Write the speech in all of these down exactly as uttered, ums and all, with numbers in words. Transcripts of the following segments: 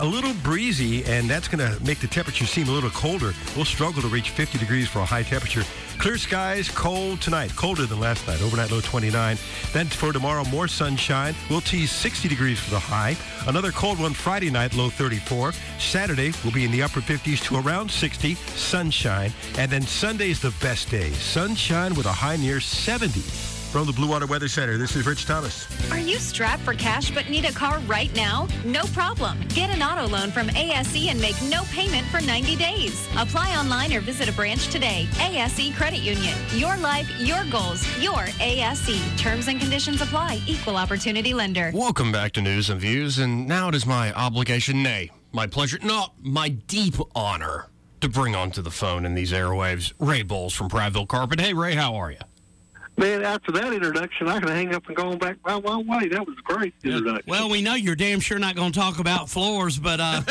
a little breezy, and that's going to make the temperature seem a little colder. We'll struggle to reach fifty degrees for a high temperature. Clear skies, cold tonight, colder than last night. Overnight low twenty-nine. Then for tomorrow, more sunshine. We'll tease sixty degrees for the high. Another cold one Friday night, low thirty-four. Saturday will be in the upper fifties to around sixty, sunshine. And then Sunday's the best day. Sunshine with a high near seventy. From the Blue Water Weather Center, this is Rich Thomas. Are you strapped for cash but need a car right now? No problem. Get an auto loan from A S E and make no payment for ninety days. Apply online or visit a branch today. A S E Credit Union. Your life, your goals, your A S E. Terms and conditions apply. Equal opportunity lender. Welcome back to News and Views, and now it is my obligation, nay, my pleasure, no, my deep honor to bring onto the phone in these airwaves Ray Bowles from Prattville Carpet. Hey, Ray, how are you? Man, after that introduction, I can hang up and go back my one way. That was a great introduction. Well, we know you're damn sure not going to talk about floors, but uh,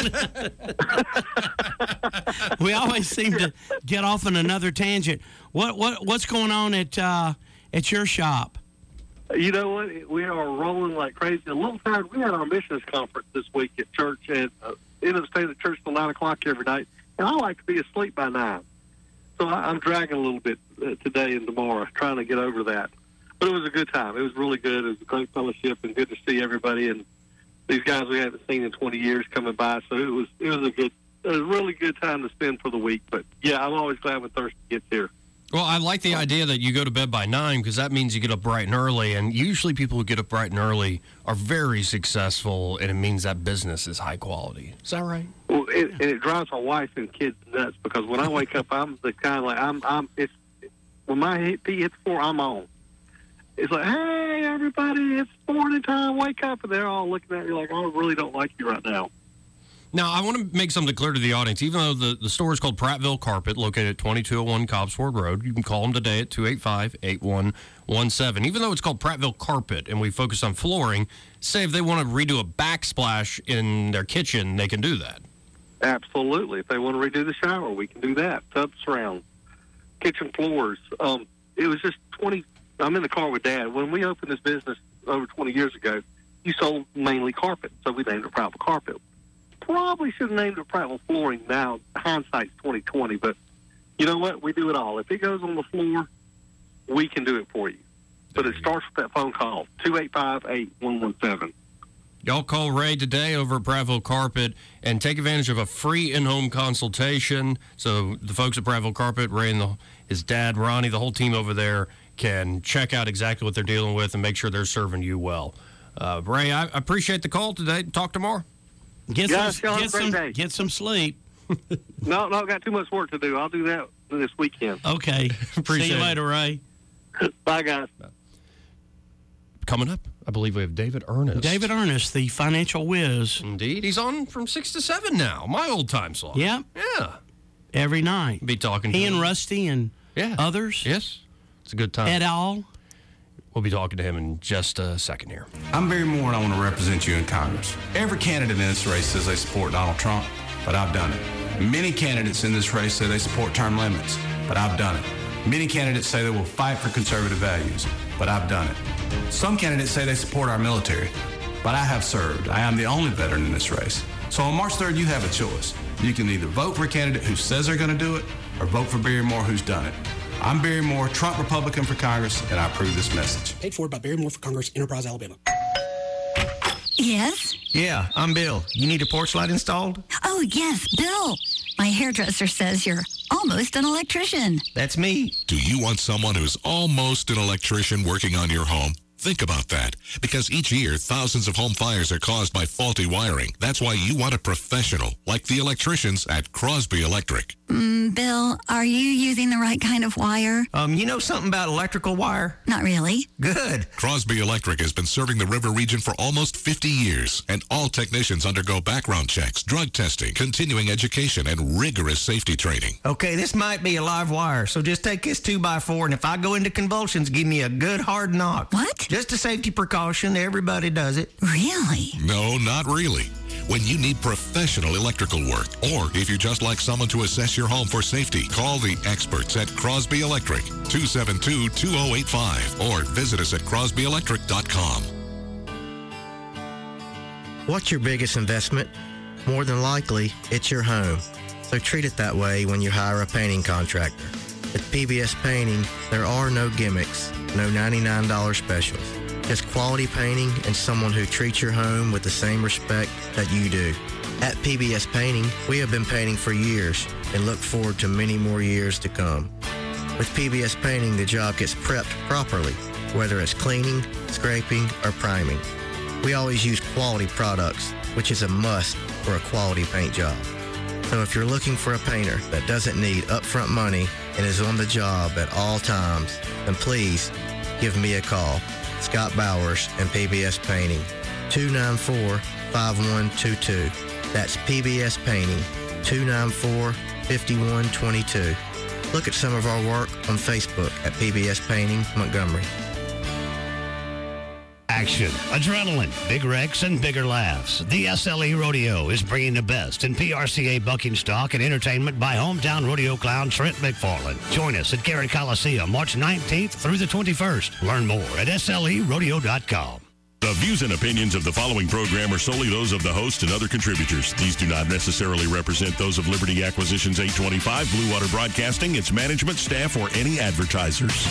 we always seem to get off on another tangent. What what what's going on at uh, at your shop? You know what? We are rolling like crazy. A little tired. We had our missions conference this week at church, and uh, ended up staying at church till nine o'clock every night. And I like to be asleep by nine. So I, I'm dragging a little bit uh, today and tomorrow, trying to get over that. But it was a good time. It was really good. It was a great fellowship, and good to see everybody and these guys we haven't seen in twenty years coming by. So it was it was a good, it was a really good time to spend for the week. But yeah, I'm always glad when Thursday gets here. Well, I like the idea that you go to bed by nine because that means you get up bright and early. And usually people who get up bright and early are very successful, and it means that business is high quality. Is that right? Well, it, and it drives my wife and kids nuts because when I wake up, I'm the kind of like, I'm, I'm, it's, when my feet hit the floor, I'm on. It's like, hey, everybody, it's morning time, wake up. And they're all looking at me like, I really don't like you right now. Now, I want to make something clear to the audience. Even though the, the store is called Prattville Carpet, located at twenty-two oh one Cobbsford Road, you can call them today at two eight five, eight one one seven. Even though it's called Prattville Carpet and we focus on flooring, say if they want to redo a backsplash in their kitchen, they can do that. Absolutely. If they want to redo the shower, we can do that. Tub surround, kitchen floors. Um, it was just twenty. I'm in the car with Dad. When we opened this business over twenty years ago, you sold mainly carpet, so we named it Prattville Carpet. Probably should have named it Prattville Flooring. Now, hindsight's twenty twenty, but you know what? We do it all. If it goes on the floor, we can do it for you. But it starts with that phone call, two eight five, eight one one seven. Y'all call Ray today over at Prattville Carpet and take advantage of a free in-home consultation. So the folks at Prattville Carpet, Ray and the, his dad, Ronnie, the whole team over there can check out exactly what they're dealing with and make sure they're serving you well. Uh, Ray, I appreciate the call today. Talk tomorrow. Get Guys, some, y'all get have a great some, day. get some sleep. No, no, got too much work to do. I'll do that this weekend. Okay. Appreciate See you it. later, Ray. Bye, guys. Coming up, I believe we have David Ernest. David Ernest, the financial whiz. Indeed. He's on from six to seven now. My old time slot. Yep. Yeah. Every night. Be talking to He him. and Rusty and Yeah. others. Yes. It's a good time. Et al. We'll be talking to him in just a second here. I'm Barry Moore, and I want to represent you in Congress. Every candidate in this race says they support Donald Trump, but I've done it. Many candidates in this race say they support term limits, but I've done it. Many candidates say they will fight for conservative values, but I've done it. Some candidates say they support our military, but I have served. I am the only veteran in this race. So on March third, you have a choice. You can either vote for a candidate who says they're going to do it, or vote for Barry Moore, who's done it. I'm Barry Moore, Trump Republican for Congress, and I approve this message. Paid for by Barry Moore for Congress, Enterprise, Alabama. Yes? Yeah, I'm Bill. You need a porch light installed? Oh, yes, Bill. My hairdresser says you're almost an electrician. That's me. Do you want someone who's almost an electrician working on your home? Think about that, because each year, thousands of home fires are caused by faulty wiring. That's why you want a professional, like the electricians at Crosby Electric. Mm, Bill, are you using the right kind of wire? Um, you know something about electrical wire? Not really. Good. Crosby Electric has been serving the river region for almost fifty years, and all technicians undergo background checks, drug testing, continuing education, and rigorous safety training. Okay, this might be a live wire, so just take this two by four, and if I go into convulsions, give me a good hard knock. What? Just a safety precaution. Everybody does it. Really? No, not really. When you need professional electrical work, or if you just like someone to assess your home for safety, call the experts at Crosby Electric, two seven two, two oh eight five, or visit us at crosby electric dot com. What's your biggest investment? more than likely, it's your home. So treat it that way when you hire a painting contractor. At P B S Painting, there are no gimmicks, no ninety-nine dollars specials. Just quality painting and someone who treats your home with the same respect that you do. At P B S Painting, we have been painting for years and look forward to many more years to come. With P B S Painting, the job gets prepped properly, whether it's cleaning, scraping, or priming. We always use quality products, which is a must for a quality paint job. So if you're looking for a painter that doesn't need upfront money and is on the job at all times, then please give me a call. Scott Bowers and P B S Painting, two nine four, five one two two. That's P B S Painting, two nine four, five one two two. Look at some of our work on Facebook at P B S Painting, Montgomery. Action, adrenaline, big wrecks, and bigger laughs. The S L E Rodeo is bringing the best in P R C A bucking stock and entertainment by hometown rodeo clown Trent McFarland. Join us at Garrett Coliseum March nineteenth through the twenty-first. Learn more at S L E rodeo dot com. The views and opinions of the following program are solely those of the host and other contributors. These do not necessarily represent those of Liberty Acquisitions eight twenty-five, Blue Water Broadcasting, its management, staff, or any advertisers.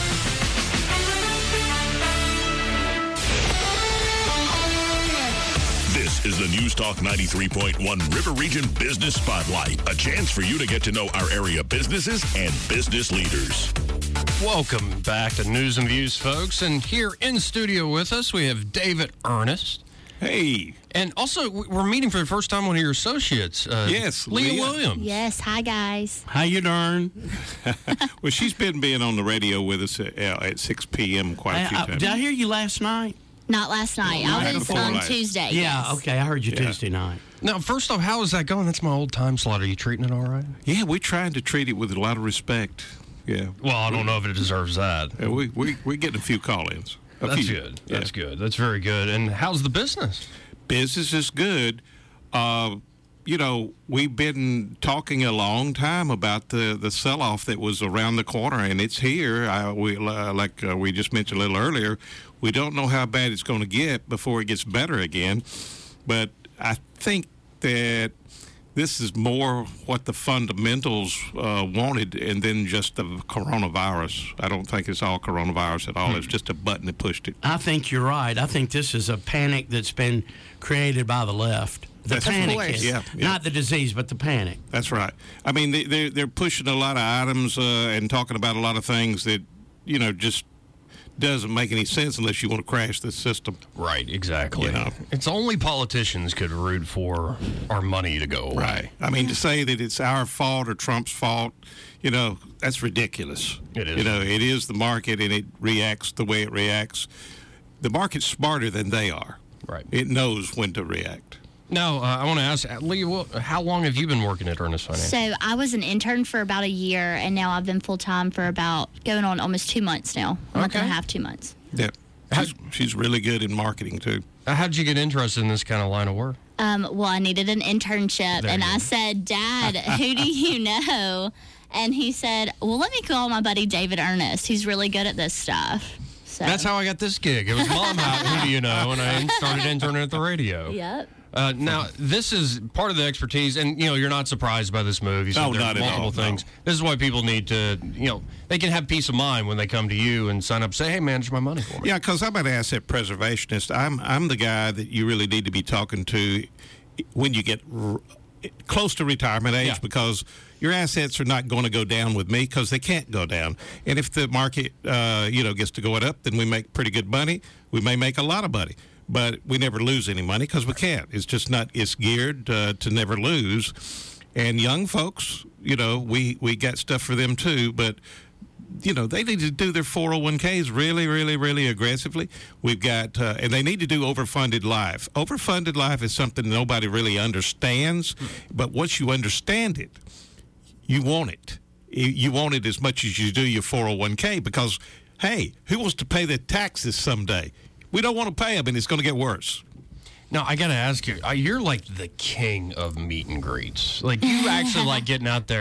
This is the News Talk ninety-three point one River Region Business Spotlight, a chance for you to get to know our area businesses and business leaders. Welcome back to News and Views, folks. And here in studio with us, we have David Ernest. Hey. And also, we're meeting for the first time one of your associates. Uh, yes, Leah, Leah Williams. Yes, hi, guys. How you doing? Well, she's been being on the radio with us at, uh, at six p.m. quite a few I, I, times. did I hear you last night? Not last night. Well, I was before on last. Tuesday. Yeah, yes. okay. I heard you Yeah. Tuesday night. Now, first off, how is that going? That's my old time slot. Are you treating it all right? Yeah, we're trying to treat it with a lot of respect. Yeah. Well, I don't know if it deserves that. Yeah, we, we, we're getting a few call-ins. A That's few. good. Yeah. That's good. That's very good. And how's the business? Business is good. Uh, you know, we've been talking a long time about the, the sell-off that was around the corner, and it's here. I, we, uh, like uh, we just mentioned a little earlier, we don't know how bad it's going to get before it gets better again. But I think that this is more what the fundamentals uh, wanted, and then just the coronavirus. I don't think it's all coronavirus at all. It's just a button that pushed it. I think you're right. I think this is a panic that's been created by the left. The That's panic right. is Yeah, yeah. not the disease, but the panic. That's right. I mean, they, they're, they're pushing a lot of items uh, and talking about a lot of things that, you know, just doesn't make any sense unless you want to crash the system. Right, exactly. You know? It's only politicians could root for our money to go away. Right. I mean, to say that it's our fault or Trump's fault, you know, that's ridiculous. It is. You know, it is the market, and it reacts the way it reacts. The market's smarter than they are. Right. It knows when to react. Now, uh, I want to ask, Leah, what, how long have you been working at Ernest Finance? So I was an intern for about a year, and now I've been full-time for about going on almost two months now. A month Okay. and a half, two months. Yeah. She's, she's really good in marketing, too. Uh, How'd you get interested in this kind of line of work? Um, well, I needed an internship, There and you I go. said, Dad, who do you know? And he said, well, let me call my buddy David Ernest. He's really good at this stuff. So. That's how I got this gig. It was Mom, how, who do you know? And I started interning at the radio. Yep. Uh, now, this is part of the expertise, and, you know, you're not surprised by this move. You said No, there are not at multiple all, things. no. This is why people need to, you know, they can have peace of mind when they come to you and sign up, say, hey, manage my money for me. Yeah, because I'm an asset preservationist. I'm I'm the guy that you really need to be talking to when you get r- close to retirement age, Yeah. because your assets are not going to go down with me, because they can't go down. And if the market, uh, you know, gets to going up, then we make pretty good money. We may make a lot of money, but we never lose any money because we can't. It's just not. It's geared uh, to never lose. And young folks, you know, we we got stuff for them too, but. You know, they need to do their four oh one k's really, really, really aggressively. We've got, uh, and they need to do overfunded life. Overfunded life is something nobody really understands, but once you understand it, you want it. You you want it as much as you do your four oh one k, because, hey, who wants to pay the taxes someday? We don't want to pay them, and it's going to get worse. Now, I got to ask you, uh, you're like the king of meet and greets. Like, you actually like getting out there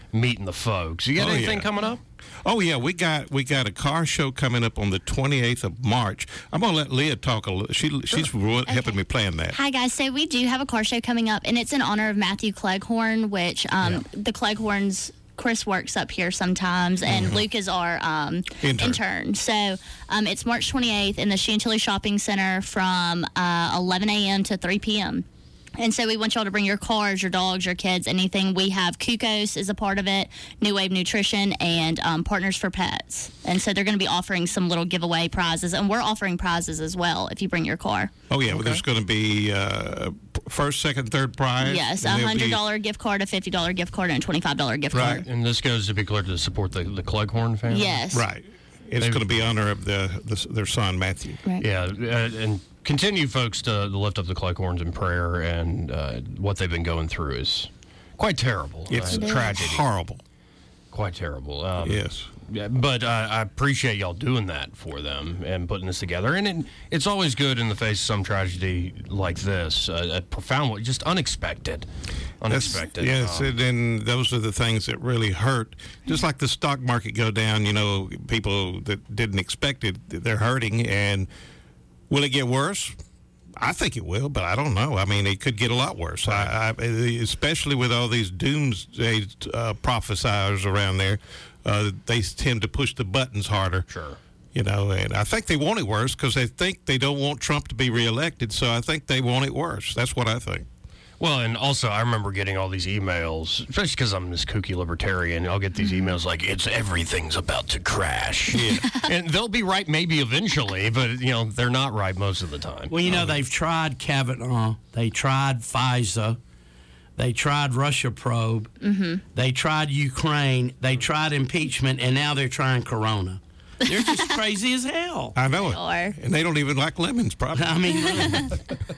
meeting the folks. You got Oh, anything yeah. coming up? Oh yeah, we got we got a car show coming up on the twenty-eighth of March. I'm gonna let Leah talk a little. She she's okay. helping me plan that. Hi, guys. So we do have a car show coming up, and it's in honor of Matthew Cleghorn, which um, yeah. the Cleghorns, Chris works up here sometimes, and mm-hmm. Luke is our um, intern. intern. So um, it's March twenty-eighth in the Chantilly Shopping Center from uh, eleven a.m. to three p.m. And so we want y'all to bring your cars, your dogs, your kids, anything. We have Kukos is a part of it, New Wave Nutrition, and um, Partners for Pets. And so they're going to be offering some little giveaway prizes, and we're offering prizes as well if you bring your car. Oh, yeah. Okay. Well, there's going to be uh, first, second, third prize. Yes, a one hundred dollars be... gift card, a fifty dollars gift card, and a twenty-five dollars gift right. card. And this goes, to be clear, to support the, the Cleghorn family? Yes. Right. It's going to be in honor of the, the their son, Matthew. Right. Yeah, uh, and continue, folks, to, to lift up the Cleghorns in prayer, and uh, what they've been going through is quite terrible. It's uh, tragedy. Horrible. Quite terrible. Um, yes. Yeah, but uh, I appreciate y'all doing that for them and putting this together. And it, it's always good in the face of some tragedy like this, uh, a profound one, just unexpected. Unexpected. That's, yes, um, and then those are the things that really hurt. Just like the stock market go down, you know, people that didn't expect it, they're hurting. And will it get worse? I think it will, but I don't know. I mean, it could get a lot worse, right. I, I, especially with all these doomsday uh, prophesiers around there. Uh, they tend to push the buttons harder. Sure. You know, and I think they want it worse because they think they don't want Trump to be reelected, so I think they want it worse. That's what I think. Well, and also I remember getting all these emails, especially because I'm this kooky libertarian. I'll get these emails like, it's everything's about to crash. Yeah. And they'll be right maybe eventually, but, you know, they're not right most of the time. Well, you know, um, they've tried Kavanaugh. They tried FISA. They tried Russia probe. Mm-hmm. They tried Ukraine. They tried impeachment, and now they're trying Corona. They're just crazy as hell. I know They it. are. And they don't even like lemons, probably. I mean, really.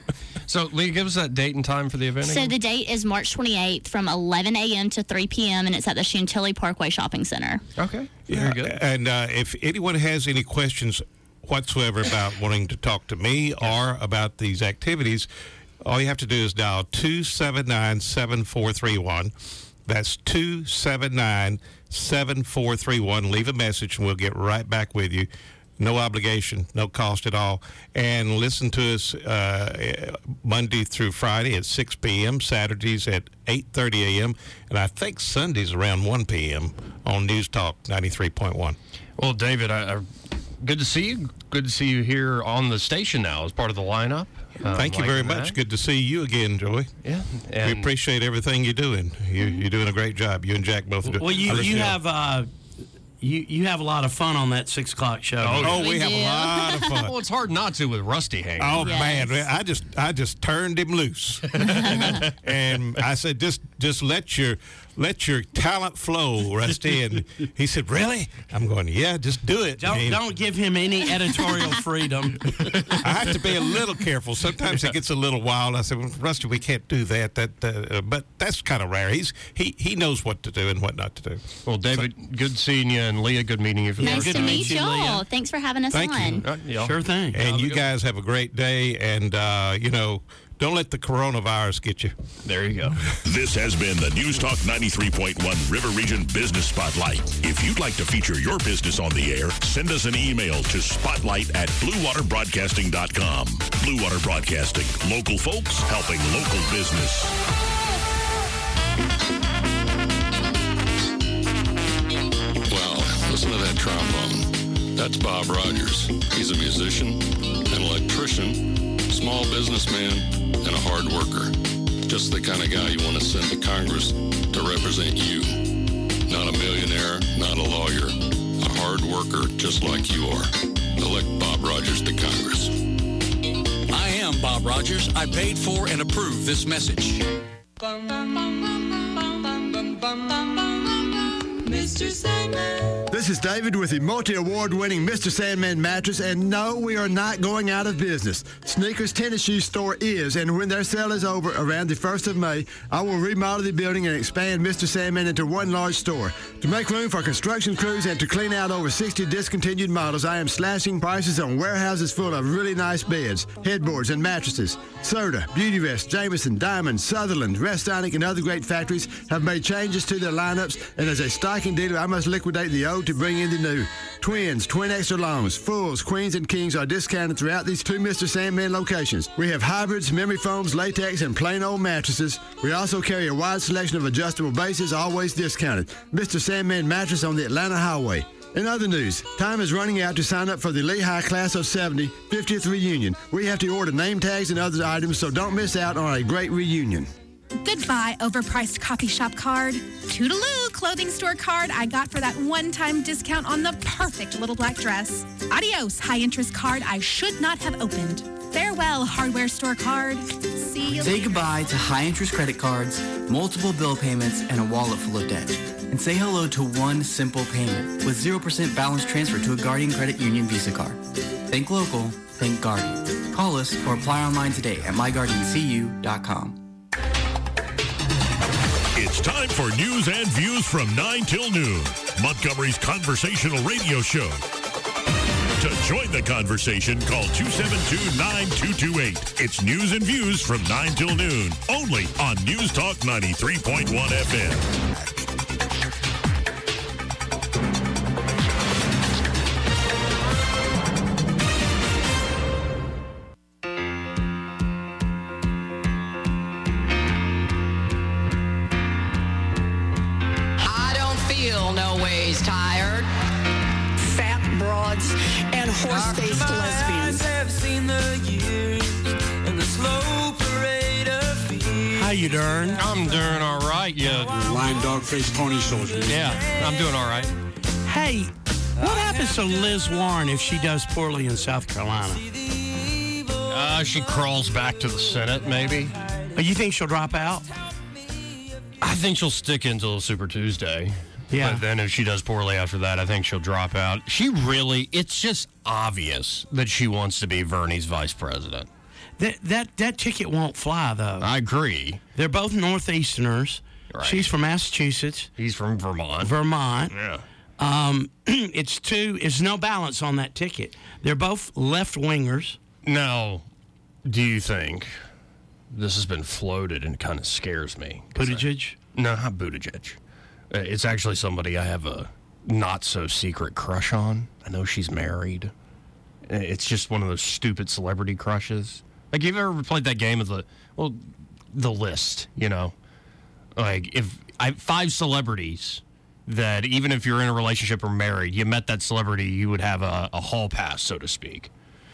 So, Lee, give us that date and time for the event So again? the date is March twenty-eighth from eleven a.m. to three p.m., and it's at the Chantilly Parkway Shopping Center. Okay. Yeah, Very good. And uh, if anyone has any questions whatsoever about wanting to talk to me or about these activities, all you have to do is dial two seven nine, seven four three one. That's two seven nine, seven four three one. Leave a message, and we'll get right back with you. No obligation, no cost at all. And listen to us uh, Monday through Friday at six p.m., Saturdays at eight thirty a.m., and I think Sundays around one p.m. on News Talk ninety-three point one. Well, David, I, I, good to see you. Good to see you here on the station now as part of the lineup. Um, Thank you very much. that. Good to see you again, Joey. Yeah. We And appreciate everything you're doing. You, you're doing a great job. You and Jack both are doing. Well, you I listen you to- have uh, you you have a lot of fun on that six o'clock show. Oh, Oh, we, We have do. a lot of fun. well, it's hard not to with Rusty hanging. Oh Yes. man, I just I just turned him loose, and, I, and I said just just let your let your talent flow, Rusty. And he said, "Really?" I'm going, "Yeah, just do it." Don't And don't give him any editorial freedom. I have to be a little careful. Sometimes it gets a little wild. I said, well, "Rusty, we can't do that." That, uh, but that's kind of rare. He's he he knows what to do and what not to do. Well, David, good seeing you, and Leah, good meeting you for the Nice first to time. meet you, y'all. Leah. Thanks for having us Thank on. you. Uh, yeah. Sure thing. And Have a you good guys have a great day. And uh, you know, don't let the coronavirus get you. There you go. This has been the News Talk ninety-three point one River Region Business Spotlight. If you'd like to feature your business on the air, send us an email to spotlight at blue water broadcasting dot com. Blue Water Broadcasting, local folks helping local business. Wow, listen to that trombone. That's Bob Rogers. He's a musician, an electrician, small businessman, and a hard worker. Just the kind of guy you want to send to Congress to represent you. Not a millionaire, not a lawyer. A hard worker just like you are. Elect Bob Rogers to Congress. I am Bob Rogers. I paid for and approve this message. Mister Sandman. This is David with the multi-award winning Mister Sandman mattress, and no, we are not going out of business. Sneakers Tennis Shoe Store is, and when their sale is over around the first of May, I will remodel the building and expand Mister Sandman into one large store. To make room for construction crews and to clean out over sixty discontinued models, I am slashing prices on warehouses full of really nice beds, headboards, and mattresses. Serta, Beautyrest, Jameson, Diamond, Sutherland, Restonic, and other great factories have made changes to their lineups, and as a stocking dealer, I must liquidate the old to bring in the new. Twins, twin extra longs, fulls, queens, and kings are discounted throughout these two Mister Sandman locations. We have hybrids, memory foams, latex, and plain old mattresses. We also carry a wide selection of adjustable bases, always discounted. Mister Sandman Mattress on the Atlanta Highway. In other news, time is running out to sign up for the Lehigh Class of seventy fiftieth reunion. We have to order name tags and other items, so don't miss out on a great reunion. Goodbye, overpriced coffee shop card. Toodaloo, clothing store card I got for that one-time discount on the perfect little black dress. Adios, high-interest card I should not have opened. Farewell, hardware store card. See you Say later. goodbye to high-interest credit cards, multiple bill payments, and a wallet full of debt. And say hello to one simple payment with zero percent balance transfer to a Guardian Credit Union Visa card. Think local, think Guardian. Call us or apply online today at my guardian c u dot com. It's time for news and views from nine till noon, Montgomery's conversational radio show. To join the conversation, call two seven two, nine two two eight. It's news and views from nine till noon, only on News Talk ninety-three point one F M. Tired, fat broads, and horse-faced lesbians. How you doing? I'm doing all right. Yeah, lion, dog, face, pony soldier. Yeah, I'm doing all right. Hey, what happens to Liz Warren if she does poorly in South Carolina? Uh, she crawls back to the Senate, maybe. Oh, you think she'll drop out? I think she'll stick until Super Tuesday. Yeah. But then if she does poorly after that, I think she'll drop out. She really, it's just obvious that she wants to be Vernie's vice president. That that that ticket won't fly, though. I agree. They're both Northeasterners. Right. She's from Massachusetts. He's from Vermont. Vermont. Yeah. Um, it's two. It's no balance on that ticket. They're both left wingers. Now, do you think this has been floated and kind of scares me? Buttigieg? I, no, not Buttigieg. Uh, it's actually somebody I have a not-so-secret crush on. I know she's married. It's just one of those stupid celebrity crushes. Like, you've ever played that game of the, well, the list, you know? Like, if I five celebrities that even if you're in a relationship or married, you met that celebrity, you would have a, a hall pass, so to speak.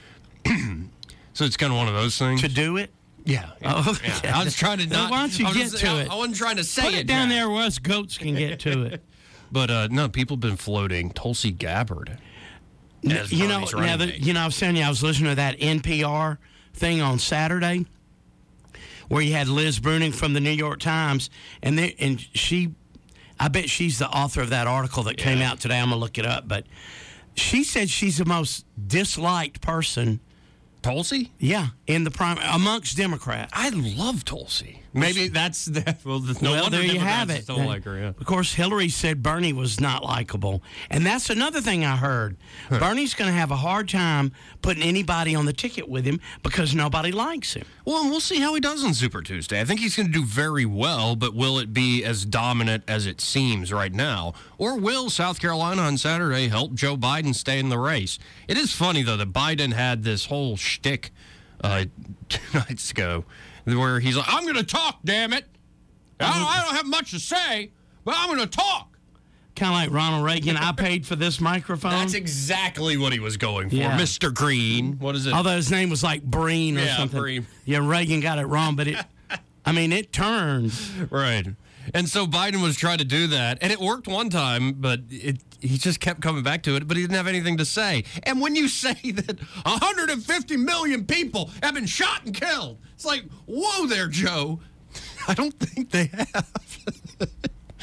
So it's kind of one of those things. To do it? Yeah. Oh, okay. Yeah. I was trying to not. Why don't you I get was, to I, it? I wasn't trying to say Put it. it down Jack. there where us goats can get to it. But uh, no, people have been floating Tulsi Gabbard. As you know, Bernie's now running that, mate. you know, I was telling you, I was listening to that N P R thing on Saturday, where you had Liz Bruning from the New York Times, and they, and she, I bet she's the author of that article that came Yeah. out today. I'm gonna look it up, but she said she's the most disliked person. Tulsi? Yeah, in the prime amongst Democrats. I love Tulsi. Maybe that's the well. No well, wonder there you Democrats have it. Don't like her. Yeah. Of course, Hillary said Bernie was not likable, and that's another thing I heard. Huh. Bernie's going to have a hard time putting anybody on the ticket with him because nobody likes him. Well, and we'll see how he does on Super Tuesday. I think he's going to do very well, but will it be as dominant as it seems right now? Or will South Carolina on Saturday help Joe Biden stay in the race? It is funny, though, that Biden had this whole shtick uh, two nights ago where he's like, I'm going to talk, damn it. I don't, I don't have much to say, but I'm going to talk. Kind of like Ronald Reagan, I paid for this microphone. That's exactly what he was going for. Yeah. Mister Green. What is it? Although his name was like Breen or Yeah, something. Breen. Yeah, Reagan got it wrong, but it, I mean, it turned. Right. And so Biden was trying to do that, and it worked one time, but it he just kept coming back to it, but he didn't have anything to say. And when you say that one hundred fifty million people have been shot and killed, it's like, whoa there, Joe. I don't think they have.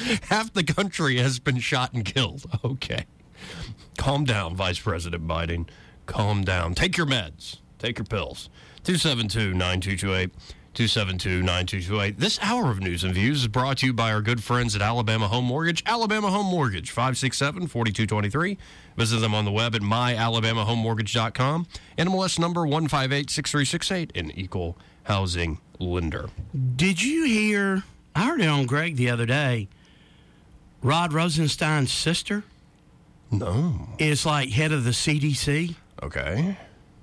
Half the country has been shot and killed. Okay. Calm down, Vice President Biden. Calm down. Take your meds. Take your pills. two seven two, nine two two eight. two seven two, nine two two eight. This hour of News and Views is brought to you by our good friends at Alabama Home Mortgage. Alabama Home Mortgage, five six seven, four two two three. Visit them on the web at my alabama home mortgage dot com. N M L S number one five eight six three six eight, an equal housing lender. Did you hear, I heard it on Greg the other day, Rod Rosenstein's sister? No. Is like head of the C D C. Okay.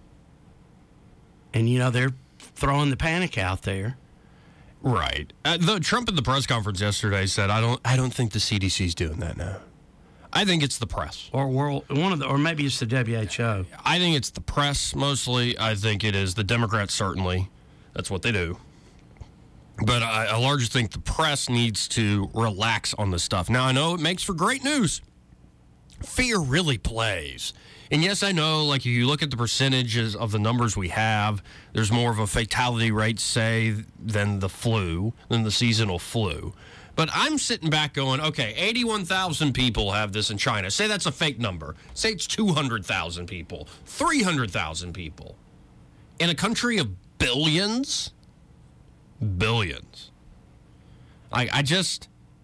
And, you know, they're throwing the panic out there. Right. Uh, the Trump at the press conference yesterday said, "I don't, I don't think the C D C's doing that now. I think it's the press, or world, one of the, or maybe it's the W H O. I think it's the press mostly. I think it is the Democrats certainly. That's what they do. But I, I largely think the press needs to relax on this stuff. Now I know it makes for great news. Fear really plays." And yes, I know, like, if you look at the percentages of the numbers we have, there's more of a fatality rate, say, than the flu, than the seasonal flu. But I'm sitting back going, okay, eighty-one thousand people have this in China. Say that's a fake number. Say it's two hundred thousand people, three hundred thousand people. In a country of billions? Billions. I, I just,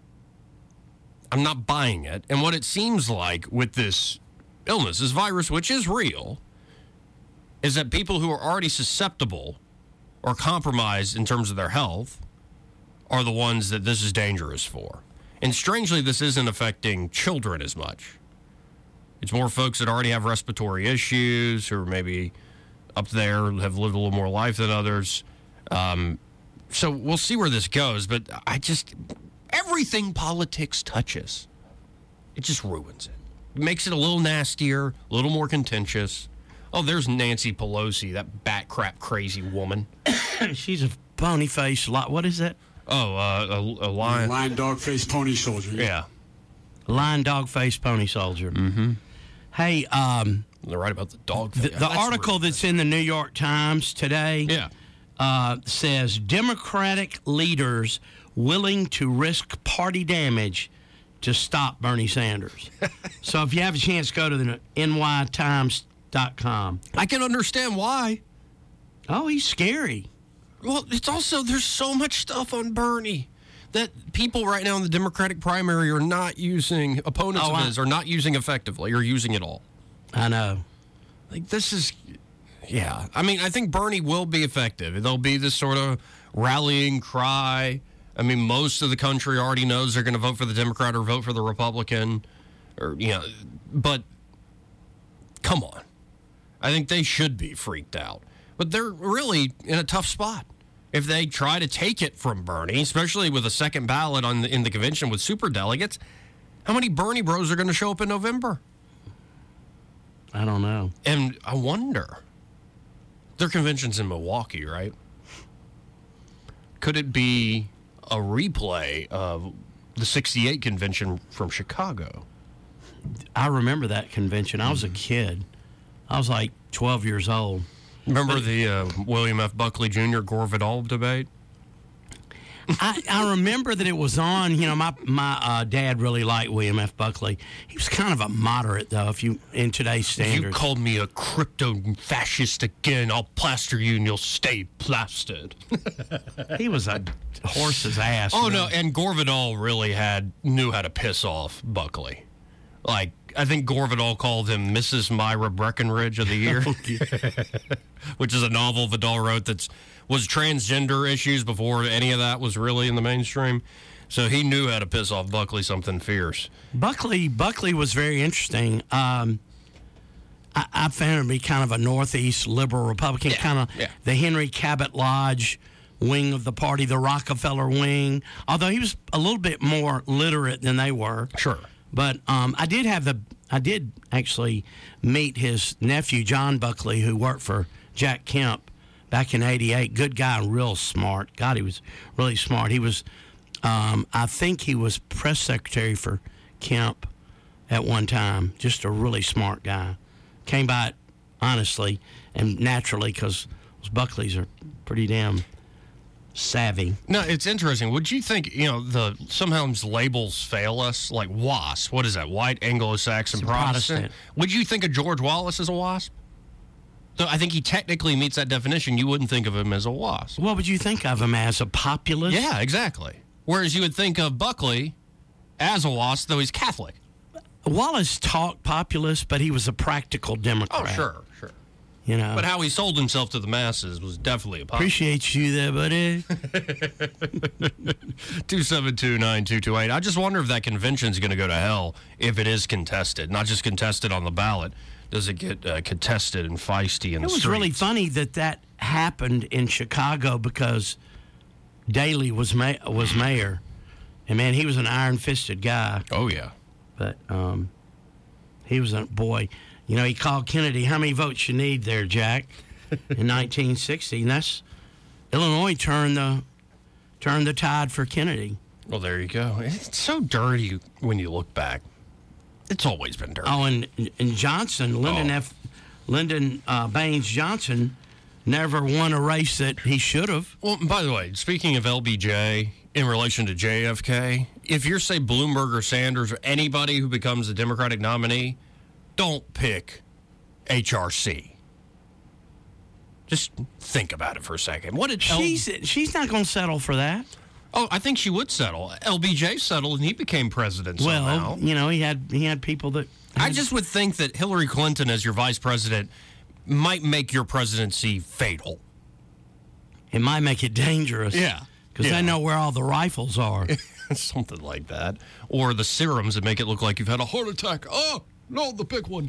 I'm not buying it. And what it seems like with this illness, this virus, which is real, is that people who are already susceptible or compromised in terms of their health are the ones that this is dangerous for. And strangely, this isn't affecting children as much. It's more folks that already have respiratory issues, who are maybe up there, have lived a little more life than others. Um, so we'll see where this goes, but I just, everything politics touches, it just ruins it. Makes it a little nastier, a little more contentious. Oh, there's Nancy Pelosi, that bat crap crazy woman. She's a pony face. What is that? Oh, uh, a, a lion. Lion, dog face, pony soldier. Yeah. Lion, dog face, pony soldier. Mm-hmm. Hey, um, they're right about the dog thing. The, the that's article really that's in the New York Times today yeah. uh, says Democratic leaders willing to risk party damage to stop Bernie Sanders. So if you have a chance, go to the N Y Times dot com. I can understand why. Oh, he's scary. Well, it's also, there's so much stuff on Bernie that people right now in the Democratic primary are not using, opponents Oh, of I- his are not using effectively or using it all. I know. Like, this is, yeah. I mean, I think Bernie will be effective. There'll be this sort of rallying cry. I mean, most of the country already knows they're going to vote for the Democrat or vote for the Republican, or, you know, but come on. I think they should be freaked out. But they're really in a tough spot. If they try to take it from Bernie, especially with a second ballot on the, in the convention with superdelegates, how many Bernie bros are going to show up in November? I don't know. And I wonder, their convention's in Milwaukee, right? Could it be a replay of the sixty-eight convention from Chicago? I remember that convention. I was a kid. I was like twelve years old. Remember But- the uh, William F. Buckley Junior Gore Vidal debate? I, I remember that it was on. You know, my my uh, dad really liked William F. Buckley. He was kind of a moderate, though, if you in today's standards. If you called me a crypto-fascist again, I'll plaster you and you'll stay plastered. He was a horse's ass. Oh, really. no, and Gore Vidal really had knew how to piss off Buckley. Like, I think Gore Vidal called him Missus Myra Breckenridge of the Year, which is a novel Vidal wrote that's was transgender issues before any of that was really in the mainstream. So he knew how to piss off Buckley something fierce. Buckley Buckley was very interesting. Um, I, I found him to be kind of a Northeast liberal Republican, Yeah, kind of yeah. the Henry Cabot Lodge wing of the party, the Rockefeller wing, although he was a little bit more literate than they were. Sure. But um, I did have the, I did actually meet his nephew, John Buckley, who worked for Jack Kemp back in eighty-eight. Good guy, real smart. God, he was really smart. He was, um, I think he was press secretary for Kemp at one time. Just a really smart guy. Came by it honestly and naturally because those Buckleys are pretty damn savvy. No, it's interesting. Would you think, you know, the sometimes labels fail us, like WASP? What is that? White Anglo-Saxon Protestant. Protestant. Would you think of George Wallace as a WASP? So I think he technically meets that definition. You wouldn't think of him as a WASP. What would you think of him as? A populist? Yeah, exactly. Whereas you would think of Buckley as a WASP, though he's Catholic. Wallace talked populist, but he was a practical Democrat. Oh, sure, sure. You know. But how he sold himself to the masses was definitely a populist. Appreciate you there, buddy. two seven two, nine two two eight. I just wonder if that convention's going to go to hell if it is contested. Not just contested on the ballot. Does it get uh, contested and feisty in it the was streets? really funny that that happened in Chicago because Daley was ma- was mayor. And, man, he was an iron-fisted guy. Oh, yeah. But um, he was a boy. You know, he called Kennedy, how many votes you need there, Jack, in nineteen sixty. And that's Illinois turned the turned the tide for Kennedy. Well, there you go. It's so dirty when you look back. It's always been dirty. Oh, and, and Johnson, Lyndon Oh. F. Lyndon uh, Baines Johnson, never won a race that he should have. Well, by the way, speaking of L B J in relation to J F K, if you're, say, Bloomberg or Sanders or anybody who becomes a Democratic nominee, don't pick H R C. Just think about it for a second. What did She's, L- she's not going to settle for that. Oh, I think she would settle. L B J settled, and he became president somehow. Well, you know, he had he had people that... I just would think that Hillary Clinton as your vice president might make your presidency fatal. It might make it dangerous. Yeah. Because Yeah. they know where all the rifles are. Something like that. Or the serums that make it look like you've had a heart attack. Oh, no, the big one.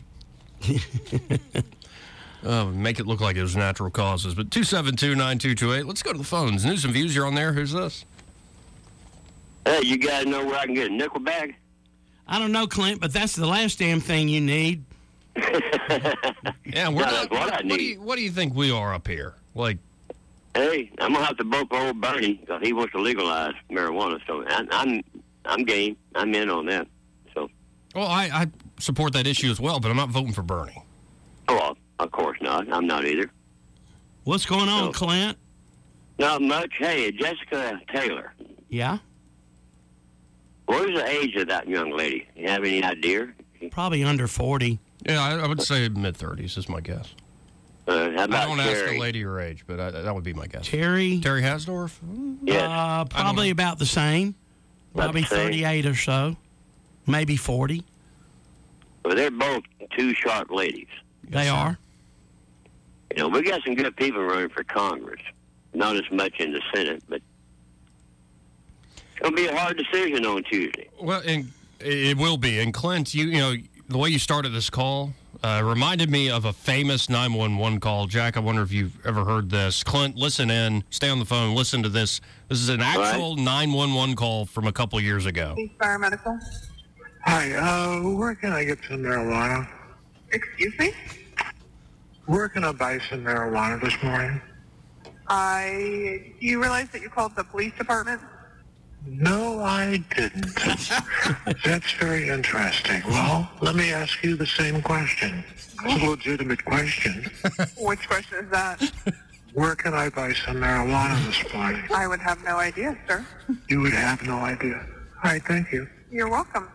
uh, make it look like it was natural causes. But two seven two, nine two two eight. Let's go to the phones. News and Views, you're on there. Who's this? Hey, you guys know where I can get a nickel bag? I don't know, Clint, but that's the last damn thing you need. Yeah, we're No, not, that's what I what, do need. you, what do you think we are up here? Like, Hey, I'm gonna have to vote for old Bernie because he wants to legalize marijuana. So I, I'm, I'm game. I'm in on that. So, well, I, I support that issue as well, but I'm not voting for Bernie. oh, of course not. I'm not either. What's going on, No. Clint? Not much. Hey, Jessica Taylor. Yeah? What is the age of that young lady? You have any idea? Probably under forty. Yeah, I, I would say mid-thirties is my guess. Uh, how I about don't ask Terry? a lady her age, but I, that would be my guess. Terry? Terry Hasdorf? Yes. Uh, probably about the same. About Probably the same. thirty-eight or so. Maybe forty. Well, they're both two sharp ladies. They are. You know, we got some good people running for Congress. Not as much in the Senate, but it's going to be a hard decision on Tuesday. Well, and it will be. And Clint, you you know, the way you started this call uh, reminded me of a famous nine one one call. Jack, I wonder if you've ever heard this. Clint, listen in. Stay on the phone. Listen to this. This is an actual nine one one call from a couple years ago. Paramedical. Hi, uh, where can I get some marijuana? Excuse me? Where can I buy some marijuana this morning? I. Do you realize that you called the police department? No, I didn't. That's very interesting. Well, let me ask you the same question. It's a legitimate question. Which question is that? Where can I buy some marijuana this morning? I would have no idea, sir. You would have no idea. All right, thank you. You're welcome.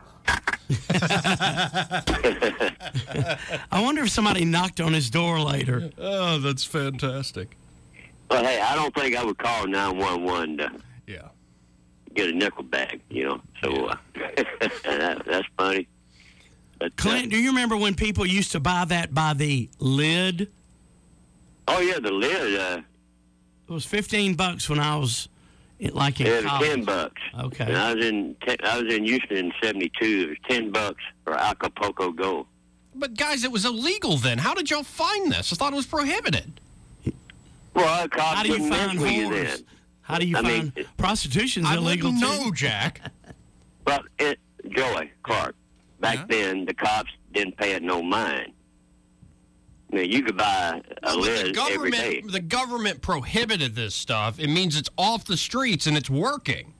I wonder if somebody knocked on his door later. Oh, that's fantastic. Well, hey, I don't think I would call nine one one to yeah. get a nickel bag, you know. So uh, that, that's funny. But, Clint, do you remember when people used to buy that by the lid? Oh, yeah, the lid. Uh, It was fifteen bucks when I was in, like in it was college. ten bucks. Okay. And I was in te- I was in Houston in seventy-two. It was ten bucks for Acapulco Gold. But, guys, it was illegal then. How did y'all find this? I thought it was prohibited. Well, cops How do you wouldn't mess find with you whores? then. How do you I find mean, prostitution's I illegal wouldn't too? know, Jack. But it, Joey Clark, back Yeah. then the cops didn't pay it no mind. I mean, you could buy a No, but the lid every day. government, the government prohibited this stuff. It means it's off the streets and it's working.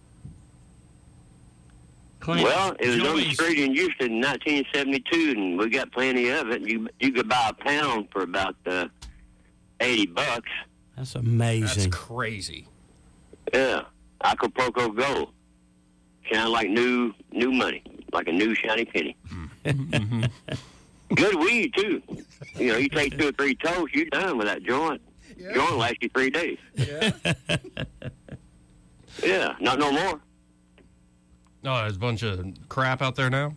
Clint, Well, it was on the Joey's- street in Houston in nineteen seventy-two, and we got plenty of it. You you could buy a pound for about uh, eighty bucks. That's That's amazing. crazy. Yeah, Acapulco Gold. Sound like new new money, like a new shiny penny. Mm-hmm. Good weed, too. You know, you take two or three toasts, you're done with that joint. Yeah. Joint lasts you three days. Yeah. Yeah, not no more. No, there's a bunch of crap out there now?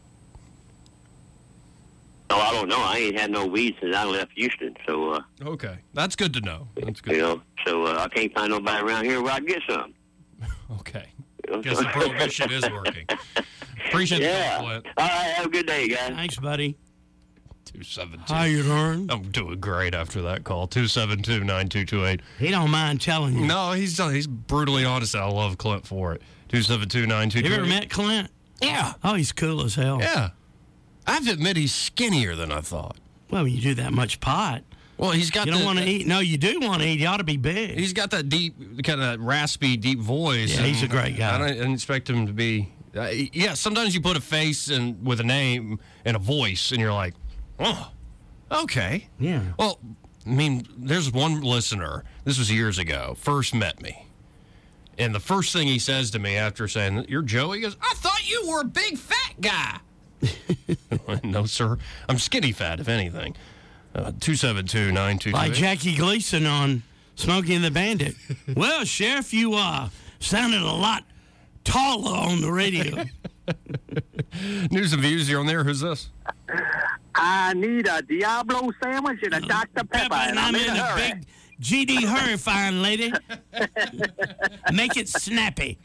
Oh, I don't know. I ain't had no weed since I left Houston, so... Uh, okay, that's good to know. That's good. You know, so uh, I can't find nobody around here where I can get some. Okay. You know, Guess so- the prohibition is working. Appreciate yeah. the call, Clint. All right, have a good day, guys. Thanks, buddy. two seven two. How you doing? I'm doing great after that call. two seven two, nine two two eight. He don't mind telling you. No, he's he's brutally honest. I love Clint for it. two seven two, nine two two eight. You ever met Clint? Yeah. Oh, he's cool as hell. Yeah. I have to admit he's skinnier than I thought. Well, when you do that much pot. Well, he's got You don't the- want to eat. No, you do want to eat. You ought to be big. He's got that deep, kind of raspy, deep voice. Yeah, he's and a great guy. I don't, I didn't expect him to be. Uh, yeah, sometimes you put a face and with a name and a voice, and you're like, oh, okay. Yeah. Well, I mean, there's one listener. This was years ago. First met me, and the first thing he says to me after saying, "You're Joey," he goes, "I thought you were a big fat guy." No, sir. I'm skinny fat, if anything. Uh, two seven two, nine two two eight. Like Jackie Gleason on Smokey and the Bandit. Well, Sheriff, you uh, sounded a lot taller on the radio. News and views, you're on there. Who's this? I need a Diablo sandwich and a Doctor Pepper, and I'm in a hurry. Big G D Hurrifying lady. Make it snappy.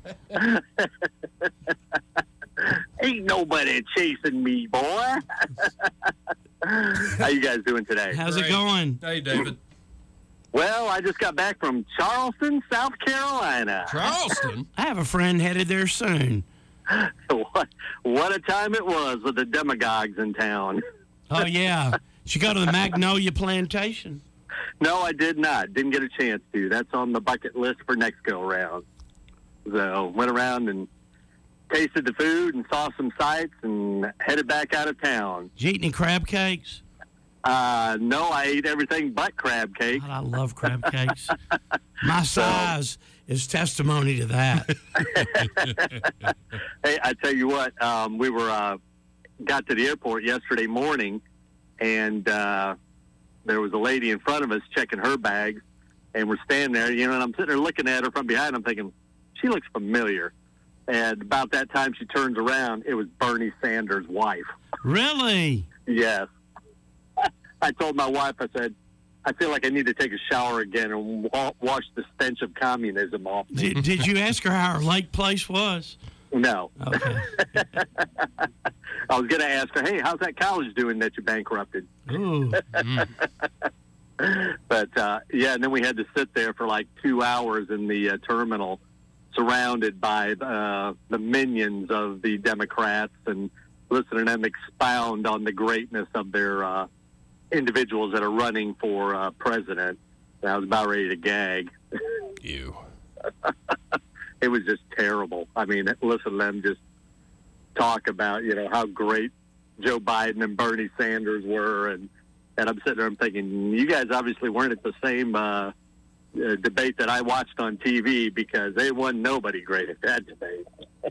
Ain't nobody chasing me, boy. How you guys doing today? How's it going? Hey, David. Well, I just got back from Charleston, South Carolina. Charleston? I have a friend headed there soon. what, what a time it was with the demagogues in town. Oh, yeah. Did you go to the Magnolia Plantation? No, I did not. Didn't get a chance to. That's on the bucket list for next go-round. So went around and tasted the food and saw some sights and headed back out of town. Did you eat any crab cakes? Uh, no, I ate everything but crab cake. God, I love crab cakes. My size is testimony to that. Hey, I tell you what, um, we were uh, got to the airport yesterday morning, and uh, there was a lady in front of us checking her bags, and we're standing there, you know, and I'm sitting there looking at her from behind. I'm thinking, she looks familiar. And about that time she turns around, it was Bernie Sanders' wife. Really? Yes. I told my wife, I said, I feel like I need to take a shower again and wa- wash the stench of communism off me. Did, did you ask her how her lake place was? No. Okay. I was going to ask her, hey, how's that college doing that you bankrupted? Ooh. But, uh, yeah, and then we had to sit there for like two hours in the uh, terminal surrounded by uh, the minions of the Democrats and listen to them expound on the greatness of their uh, individuals that are running for uh, president. And I was about ready to gag. You. It was just terrible. I mean, listen to them just talk about, you know, how great Joe Biden and Bernie Sanders were. And, and I'm sitting there, I'm thinking, you guys obviously weren't at the same uh, uh, debate that I watched on T V, because they wasn't nobody great at that debate.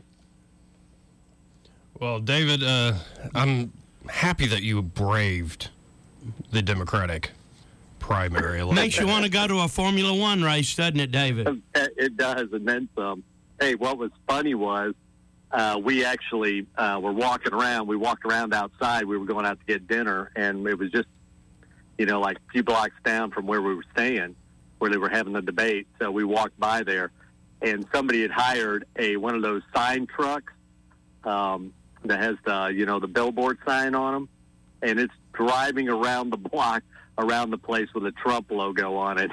Well, David, uh, I'm happy that you braved the Democratic primary election. Makes you want to go to a Formula One race, doesn't it, David? It does, and then some. Hey, what was funny was uh, we actually uh, were walking around. We walked around outside. We were going out to get dinner, and it was just, you know, like a few blocks down from where we were staying, where they were having the debate. So we walked by there, and somebody had hired a one of those sign trucks um, that has the, you know, the billboard sign on them, and it's driving around the block, around the place with a Trump logo on it.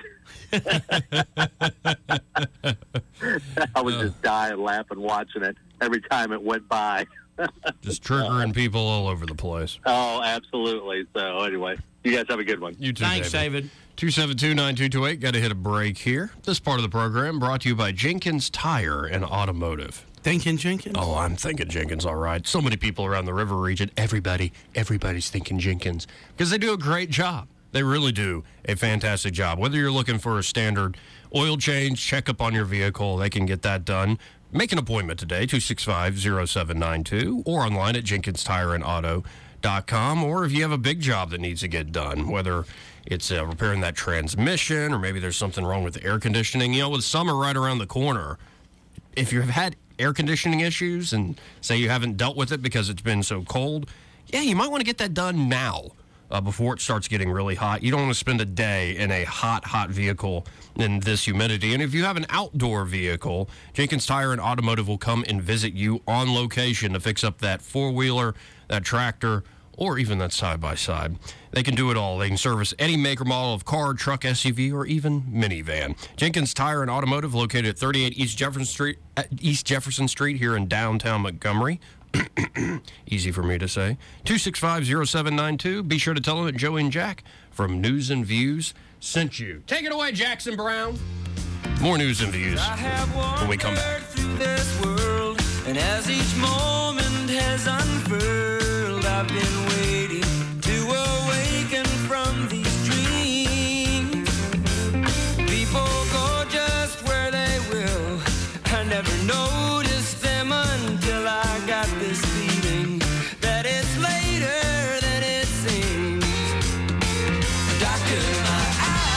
I was just dying laughing watching it every time it went by. Just triggering people all over the place. Oh, absolutely. So anyway, you guys have a good one. You too, Thanks, David. David. two seven two, nine two two eight. Got to hit a break here. This part of the program brought to you by Jenkins Tire and Automotive. Thinking Jenkins? Oh, I'm thinking Jenkins, all right. So many people around the river region. Everybody, everybody's thinking Jenkins because they do a great job. They really do a fantastic job. Whether you're looking for a standard oil change, checkup on your vehicle, they can get that done. Make an appointment today, two six five, zero seven nine two, or online at jenkins tire and auto dot com. Or if you have a big job that needs to get done, whether it's uh, repairing that transmission or maybe there's something wrong with the air conditioning. You know, with summer right around the corner, if you've had air conditioning issues and say you haven't dealt with it because it's been so cold, yeah, you might want to get that done now. Uh, before it starts getting really hot. You don't want to spend a day in a hot, hot vehicle in this humidity. And if you have an outdoor vehicle, Jenkins Tire and Automotive will come and visit you on location to fix up that four-wheeler, that tractor, or even that side-by-side. They can do it all. They can service any make or model of car, truck, S U V, or even minivan. Jenkins Tire and Automotive, located at thirty-eight East Jefferson Street, uh, East Jefferson Street here in downtown Montgomery. Easy for me to say. two six five, zero seven nine two. Be sure to tell them that Joey and Jack from News and Views sent you. Take it away, Jackson Brown. More News and Views when we come back. Through this world, and as each moment has unfurled, I've been waiting to awaken from these dreams. People go just where they will. I never noticed them until I got this feeling that it's later than it seems. Doctor, my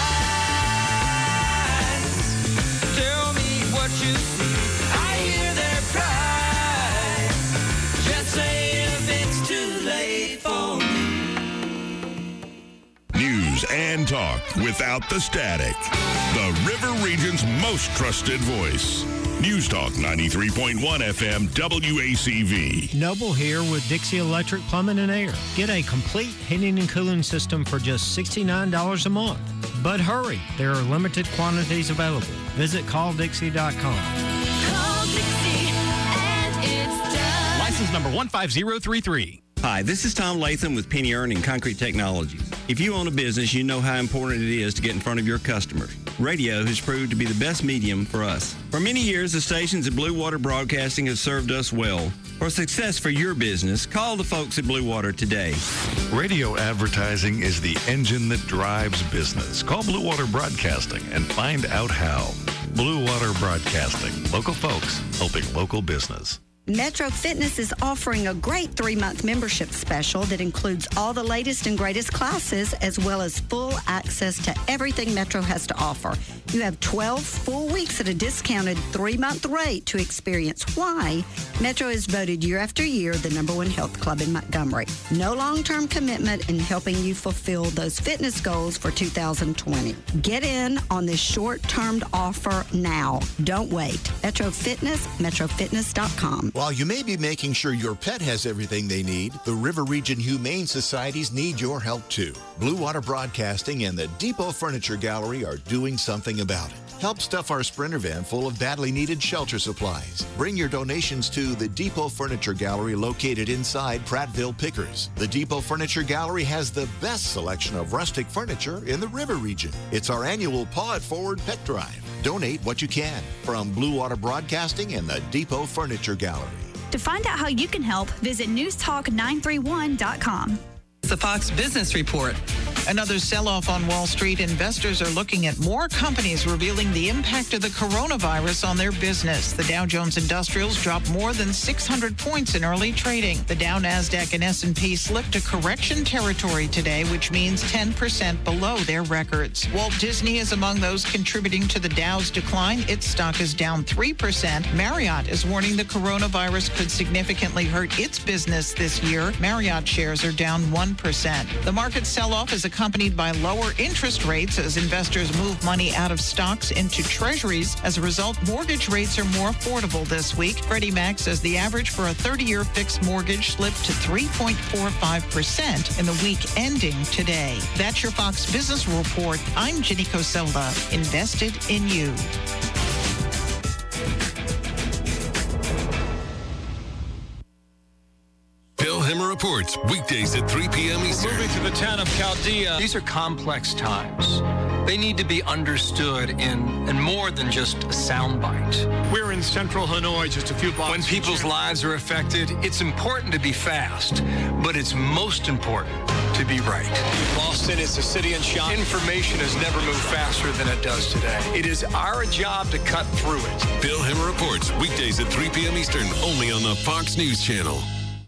eyes, tell me what you see. I hear their cries. Just say if it's too late for me. News and talk without the static. The River Region's most trusted voice. News Talk ninety-three point one F M W A C V. Noble here with Dixie Electric Plumbing and Air. Get a complete heating and cooling system for just sixty-nine dollars a month. But hurry, there are limited quantities available. Visit call dixie dot com. Call Dixie and it's done. License number one five zero three three. Hi, this is Tom Latham with Penny Earn Concrete Technologies. If you own a business, you know how important it is to get in front of your customers. Radio has proved to be the best medium for us. For many years, the stations at Blue Water Broadcasting have served us well. For success for your business, call the folks at Blue Water today. Radio advertising is the engine that drives business. Call Blue Water Broadcasting and find out how. Blue Water Broadcasting. Local folks helping local business. Metro Fitness is offering a great three-month membership special that includes all the latest and greatest classes as well as full access to everything Metro has to offer. You have twelve full weeks at a discounted three-month rate to experience why Metro is voted year after year the number one health club in Montgomery. No long-term commitment in helping you fulfill those fitness goals for two thousand twenty. Get in on this short-term offer now. Don't wait. Metro Fitness, metro fitness dot com. While you may be making sure your pet has everything they need, the River Region Humane Societies need your help too. Blue Water Broadcasting and the Depot Furniture Gallery are doing something about it. Help stuff our Sprinter van full of badly needed shelter supplies. Bring your donations to the Depot Furniture Gallery located inside Prattville Pickers. The Depot Furniture Gallery has the best selection of rustic furniture in the River Region. It's our annual Paw It Forward Pet Drive. Donate what you can from Blue Water Broadcasting and the Depot Furniture Gallery. To find out how you can help, visit news talk nine three one dot com. The Fox Business Report. Another sell-off on Wall Street. Investors are looking at more companies revealing the impact of the coronavirus on their business. The Dow Jones Industrials dropped more than six hundred points in early trading. The Dow, NASDAQ, and S and P slipped to correction territory today, which means ten percent below their records. Walt Disney is among those contributing to the Dow's decline. Its stock is down three percent. Marriott is warning the coronavirus could significantly hurt its business this year. Marriott shares are down one percent. The market sell-off is accompanied by lower interest rates as investors move money out of stocks into treasuries. As a result, mortgage rates are more affordable this week. Freddie Mac says the average for a thirty-year fixed mortgage slipped to three point four five percent in the week ending today. That's your Fox Business Report. I'm Ginny Coselda, invested in you. Bill Hemmer Reports, weekdays at three p.m. Eastern. Moving to the town of Chaldea. These are complex times. They need to be understood in, in more than just a soundbite. We're in central Hanoi, just a few blocks. When people's lives are affected, it's important to be fast, but it's most important to be right. Boston is a city in shock. Information has never moved faster than it does today. It is our job to cut through it. Bill Hemmer Reports, weekdays at three p.m. Eastern, only on the Fox News Channel.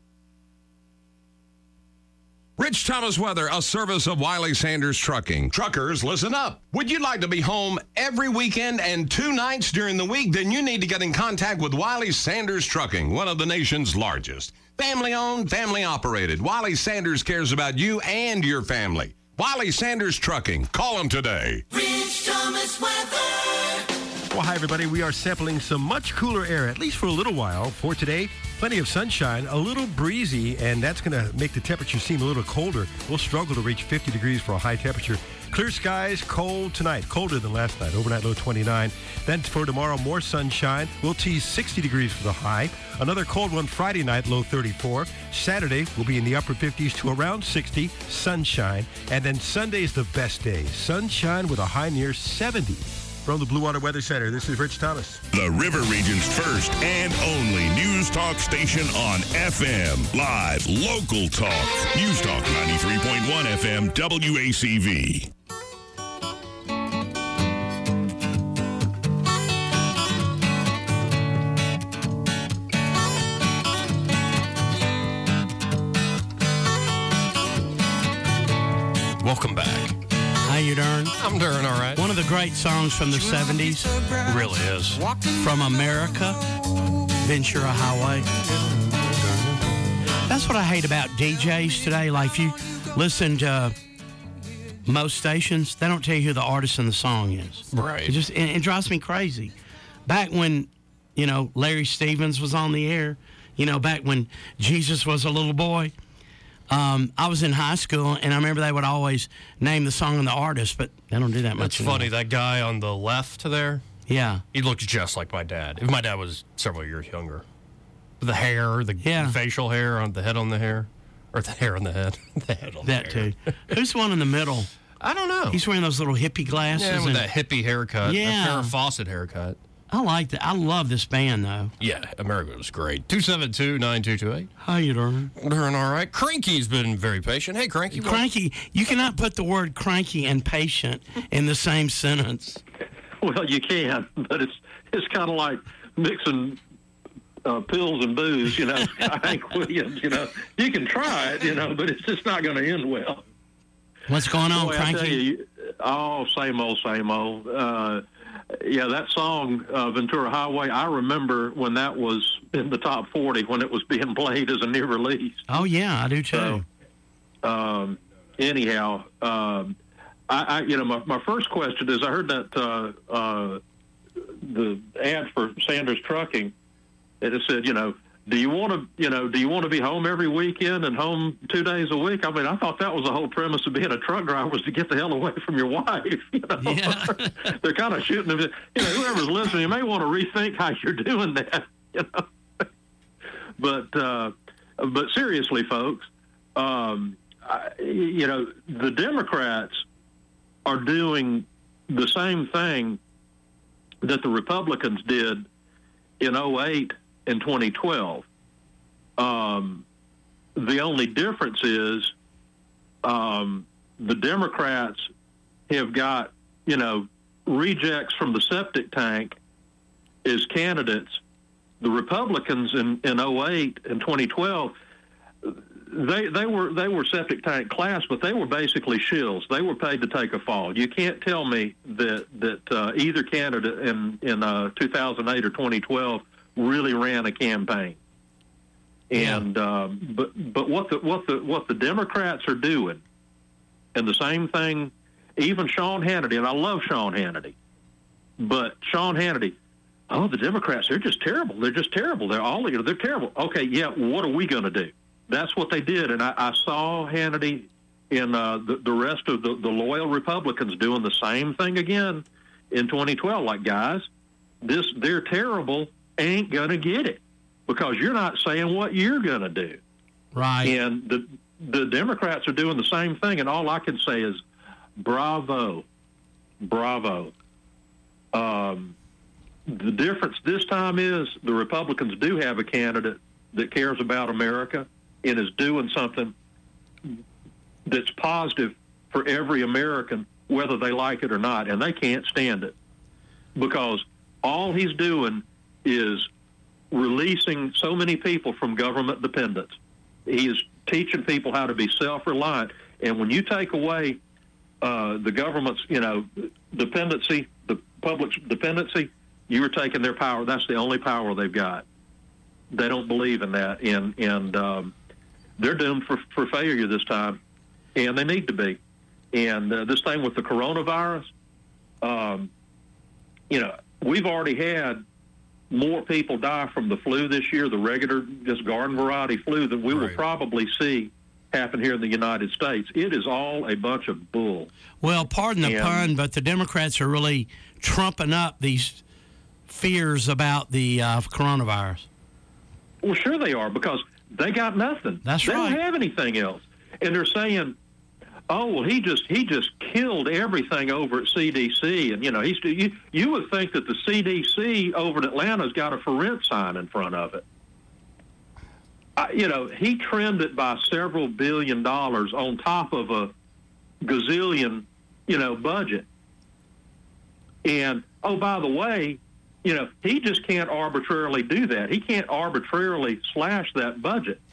Rich Thomas weather, a service of Wiley Sanders Trucking. Truckers, listen up. Would you like to be home every weekend and two nights during the week? Then you need to get in contact with Wiley Sanders Trucking, one of the nation's largest. Family owned, family operated. Wiley Sanders cares about you and your family. Wiley Sanders Trucking. Call them today. Rich Thomas weather. Well, hi, everybody. We are sampling some much cooler air, at least for a little while. For today, plenty of sunshine, a little breezy, and that's going to make the temperature seem a little colder. We'll struggle to reach fifty degrees for a high temperature. Clear skies, cold tonight, colder than last night. Overnight low twenty-nine. Then for tomorrow, more sunshine. We'll tease sixty degrees for the high. Another cold one Friday night, low thirty-four. Saturday, we'll be in the upper fifties to around sixty, sunshine. And then Sunday's the best day. Sunshine with a high near seventy. From the Blue Water Weather Center, this is Rich Thomas. The River Region's first and only news talk station on F M. Live, local talk. News Talk ninety-three point one F M W A C V. Welcome back. How you doing? I'm doing all right. One of the great songs from the seventies. It really is. From America, Ventura Highway. That's what I hate about D Js today. Like, if you listen to most stations, they don't tell you who the artist and the song is. Right. It just it, it drives me crazy. Back when, you know, Larry Stevens was on the air, you know, back when Jesus was a little boy, Um, I was in high school, and I remember they would always name the song and the artist, but they don't do that much That's funny. That guy on the left there, yeah, he looks just like my dad. If my dad was several years younger. The hair, the Yeah. facial hair on the head on the hair, or the hair on the head. the head on that the hair. too. Who's the one in the middle? I don't know. He's wearing those little hippie glasses. Yeah, with and- that hippie haircut. Yeah. That Farrah Fawcett haircut. I like that. I love this band, though. Yeah, America was great. two seven two, nine two two eight. How you doing? Doing all right. Cranky's been very patient. Hey, Cranky. what- Cranky. You cannot put the word cranky and patient in the same sentence. Well, you can, but it's it's kind of like mixing uh, pills and booze, you know. Hank Williams, you know. You can try it, you know, but it's just not going to end well. What's going on, Boy, I Cranky? tell you, oh, same old, same old. Uh, yeah, that song, uh, Ventura Highway, I remember when that was in the top forty, when it was being played as a new release. Oh, yeah, I do too. So, um, anyhow, um, I, I, you know, my, my first question is, I heard that uh, uh, the ad for Sanders Trucking, and it said, you know, do you want to, you know, do you want to be home every weekend and home two days a week? I mean, I thought that was the whole premise of being a truck driver, was to get the hell away from your wife. You know? Yeah. They're kind of shooting them. You know, whoever's listening, you may want to rethink how you're doing that. You know, but uh, but seriously, folks, um, I, you know, the Democrats are doing the same thing that the Republicans did in oh eight and twenty twelve. Um, the only difference is um, the Democrats have got, you know, rejects from the septic tank as candidates. The Republicans in, in oh eight and twenty twelve, they they were they were septic tank class, but they were basically shills. They were paid to take a fall. You can't tell me that that uh, either candidate in in uh, two thousand eight or twenty twelve really ran a campaign. And um, but but what the what the what the Democrats are doing, and the same thing, even Sean Hannity, and I love Sean Hannity, but Sean Hannity, oh, the Democrats, they're just terrible. They're just terrible. They're all you know, they're terrible. Okay, yeah, what are we going to do? That's what they did, and I, I saw Hannity and uh, the the rest of the, the loyal Republicans doing the same thing again in twenty twelve. Like, guys, this they're terrible. Ain't gonna get it, because you're not saying what you're gonna do. Right. And the the Democrats are doing the same thing, and all I can say is bravo. bravo. Um, the difference this time is the Republicans do have a candidate that cares about America and is doing something that's positive for every American, whether they like it or not, and they can't stand it because all he's doing is releasing so many people from government dependence. He is teaching people how to be self-reliant, and when you take away uh, the government's, you know, dependency, the public's dependency, you are taking their power. That's the only power they've got. They don't believe in that, and and um, they're doomed for, for failure this time, and they need to be. And uh, this thing with the coronavirus, um, you know, we've already had more people die from the flu this year, the regular, just garden variety flu, than we right. will probably see happen here in the United States. It is all a bunch of bull. Well, pardon the and, pun, but the Democrats are really trumping up these fears about the uh, coronavirus. Well, sure they are, because they got nothing. That's they right. They don't have anything else. And they're saying, oh, well, he just he just killed everything over at C D C. And, you know, he's you, you would think that the C D C over in Atlanta's got a for rent sign in front of it. I, you know, he trimmed it by several billion dollars on top of a gazillion, you know, budget. And, oh, by the way, you know, he just can't arbitrarily do that. He can't arbitrarily slash that budget.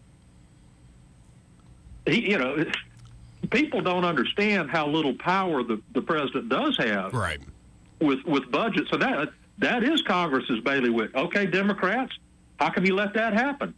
He, you know, people don't understand how little power the, the president does have right. with with budgets. So that that is Congress's bailiwick. Okay, Democrats, how come you let that happen?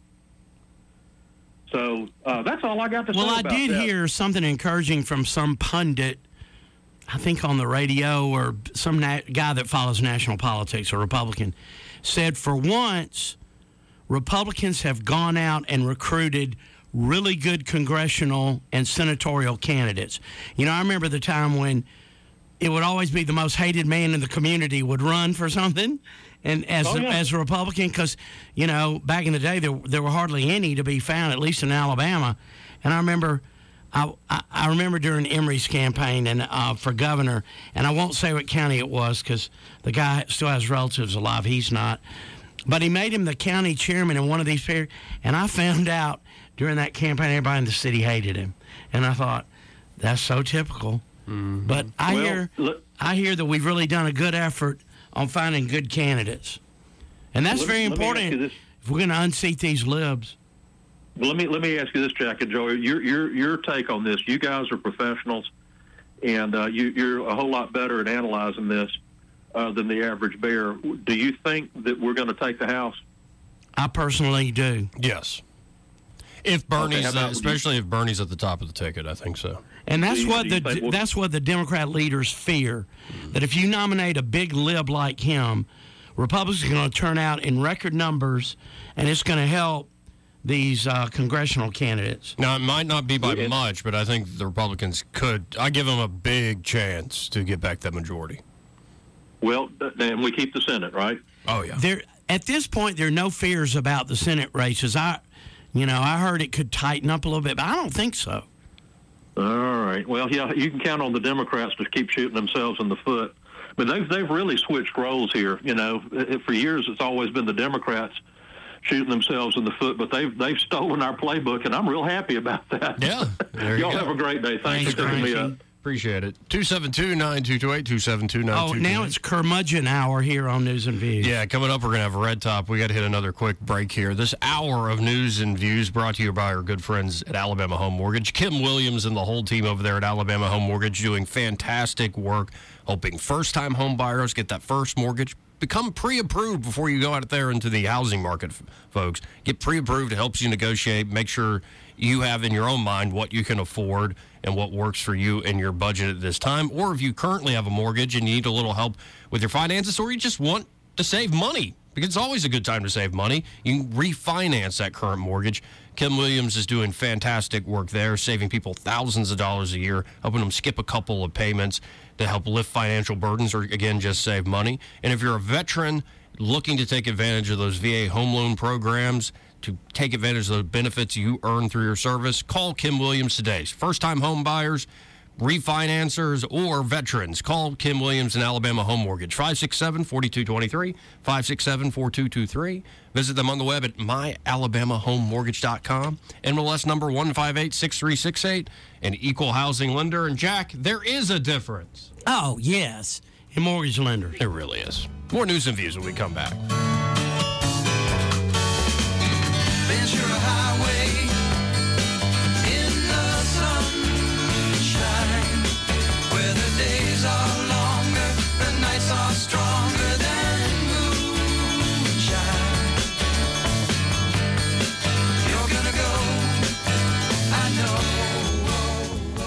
So uh, that's all I got to well, say I about did that. hear something encouraging from some pundit, I think on the radio, or some na- guy that follows national politics, a Republican, said for once Republicans have gone out and recruited really good congressional and senatorial candidates. You know, I remember the time when it would always be the most hated man in the community would run for something, and as oh, a, yeah. as a Republican, because, you know, back in the day, there, there were hardly any to be found, at least in Alabama. And I remember... I, I remember during Emory's campaign and uh, for governor, and I won't say what county it was because the guy still has relatives alive. He's not. But he made him the county chairman in one of these fairs, and I found out during that campaign everybody in the city hated him. And I thought, that's so typical. Mm-hmm. But I, well, hear, look, I hear that we've really done a good effort on finding good candidates. And that's let, very let important if we're going to unseat these libs. Let me let me ask you this, Jack and Joey. Your your your take on this. You guys are professionals, and uh, you, you're a whole lot better at analyzing this uh, than the average bear. Do you think that we're going to take the House? I personally do. Yes. If Bernie's, okay, uh, especially if Bernie's at the top of the ticket, I think so. And that's you, what the think, well, that's what the Democrat leaders fear, mm-hmm. that if you nominate a big lib like him, Republicans are going to turn out in record numbers, and it's going to help these uh, congressional candidates. Now, it might not be by much, but I think the Republicans could. I give them a big chance to get back that majority. Well, and we keep the Senate, right? Oh, yeah. There, at this point, there are no fears about the Senate races. I, you know, I heard it could tighten up a little bit, but I don't think so. All right. Well, yeah, you can count on the Democrats to keep shooting themselves in the foot. But they've, they've really switched roles here. You know, for years, it's always been the Democrats shooting themselves in the foot, but they've they've stolen our playbook, and I'm real happy about that. Yeah. There you Y'all go. have a great day. Thanks, Thanks for picking me up. Appreciate it. two seven two, nine two two eight, two seven two, nine two two eight. Oh, now it's curmudgeon hour here on News and Views. Yeah, coming up, we're going to have a Red Top. We got to hit another quick break here. This hour of News and Views brought to you by our good friends at Alabama Home Mortgage. Kim Williams and the whole team over there at Alabama Home Mortgage doing fantastic work, helping first-time home buyers get that first mortgage. Become pre-approved before you go out there into the housing market, folks. Get pre-approved. It helps you negotiate. Make sure you have in your own mind what you can afford and what works for you and your budget at this time. Or if you currently have a mortgage and you need a little help with your finances, or you just want to save money, because it's always a good time to save money, you can refinance that current mortgage. Kim Williams is doing fantastic work there, saving people thousands of dollars a year, helping them skip a couple of payments to help lift financial burdens or, again, just save money. And if you're a veteran looking to take advantage of those V A home loan programs, to take advantage of the benefits you earn through your service, call Kim Williams today. First-time home buyers, refinancers, or veterans. Call Kim Williams and Alabama Home Mortgage, five six seven, four two two three, five six seven, four two two three. Visit them on the web at my alabama home mortgage dot com. N M L S number one five eight six three six eight, an equal housing lender. And, Jack, there is a difference. Oh, yes, in mortgage lenders. There really is. More news and views when we come back. Ventura Highway in the sunshine, where the days are longer, the nights are stronger than moonshine. You're gonna go, I know.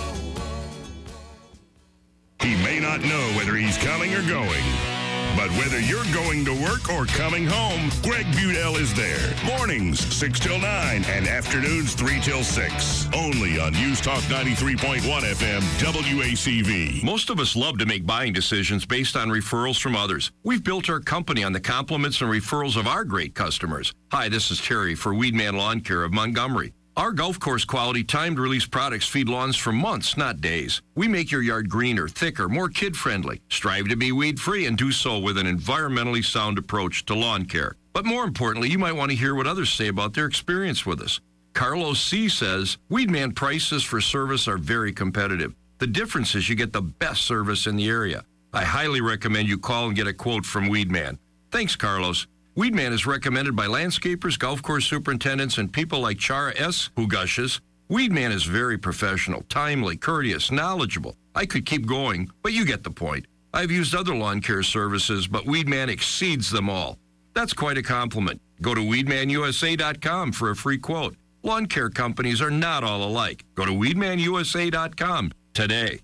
He may not know whether he's coming or going, but whether you're going to work or coming home, Greg Budell is there. Mornings, six till nine, and afternoons, three till six. Only on News Talk ninety-three point one F M, W A C V. Most of us love to make buying decisions based on referrals from others. We've built our company on the compliments and referrals of our great customers. Hi, this is Terry for Weedman Lawn Care of Montgomery. Our golf course quality timed release products feed lawns for months, not days. We make your yard greener, thicker, more kid-friendly. Strive to be weed-free and do so with an environmentally sound approach to lawn care. But more importantly, you might want to hear what others say about their experience with us. Carlos C. says, Weedman prices for service are very competitive. The difference is you get the best service in the area. I highly recommend you call and get a quote from Weedman. Thanks, Carlos. Weedman is recommended by landscapers, golf course superintendents, and people like Chara S., who gushes. Weedman is very professional, timely, courteous, knowledgeable. I could keep going, but you get the point. I've used other lawn care services, but Weedman exceeds them all. That's quite a compliment. Go to weedman u s a dot com for a free quote. Lawn care companies are not all alike. Go to weedman u s a dot com today.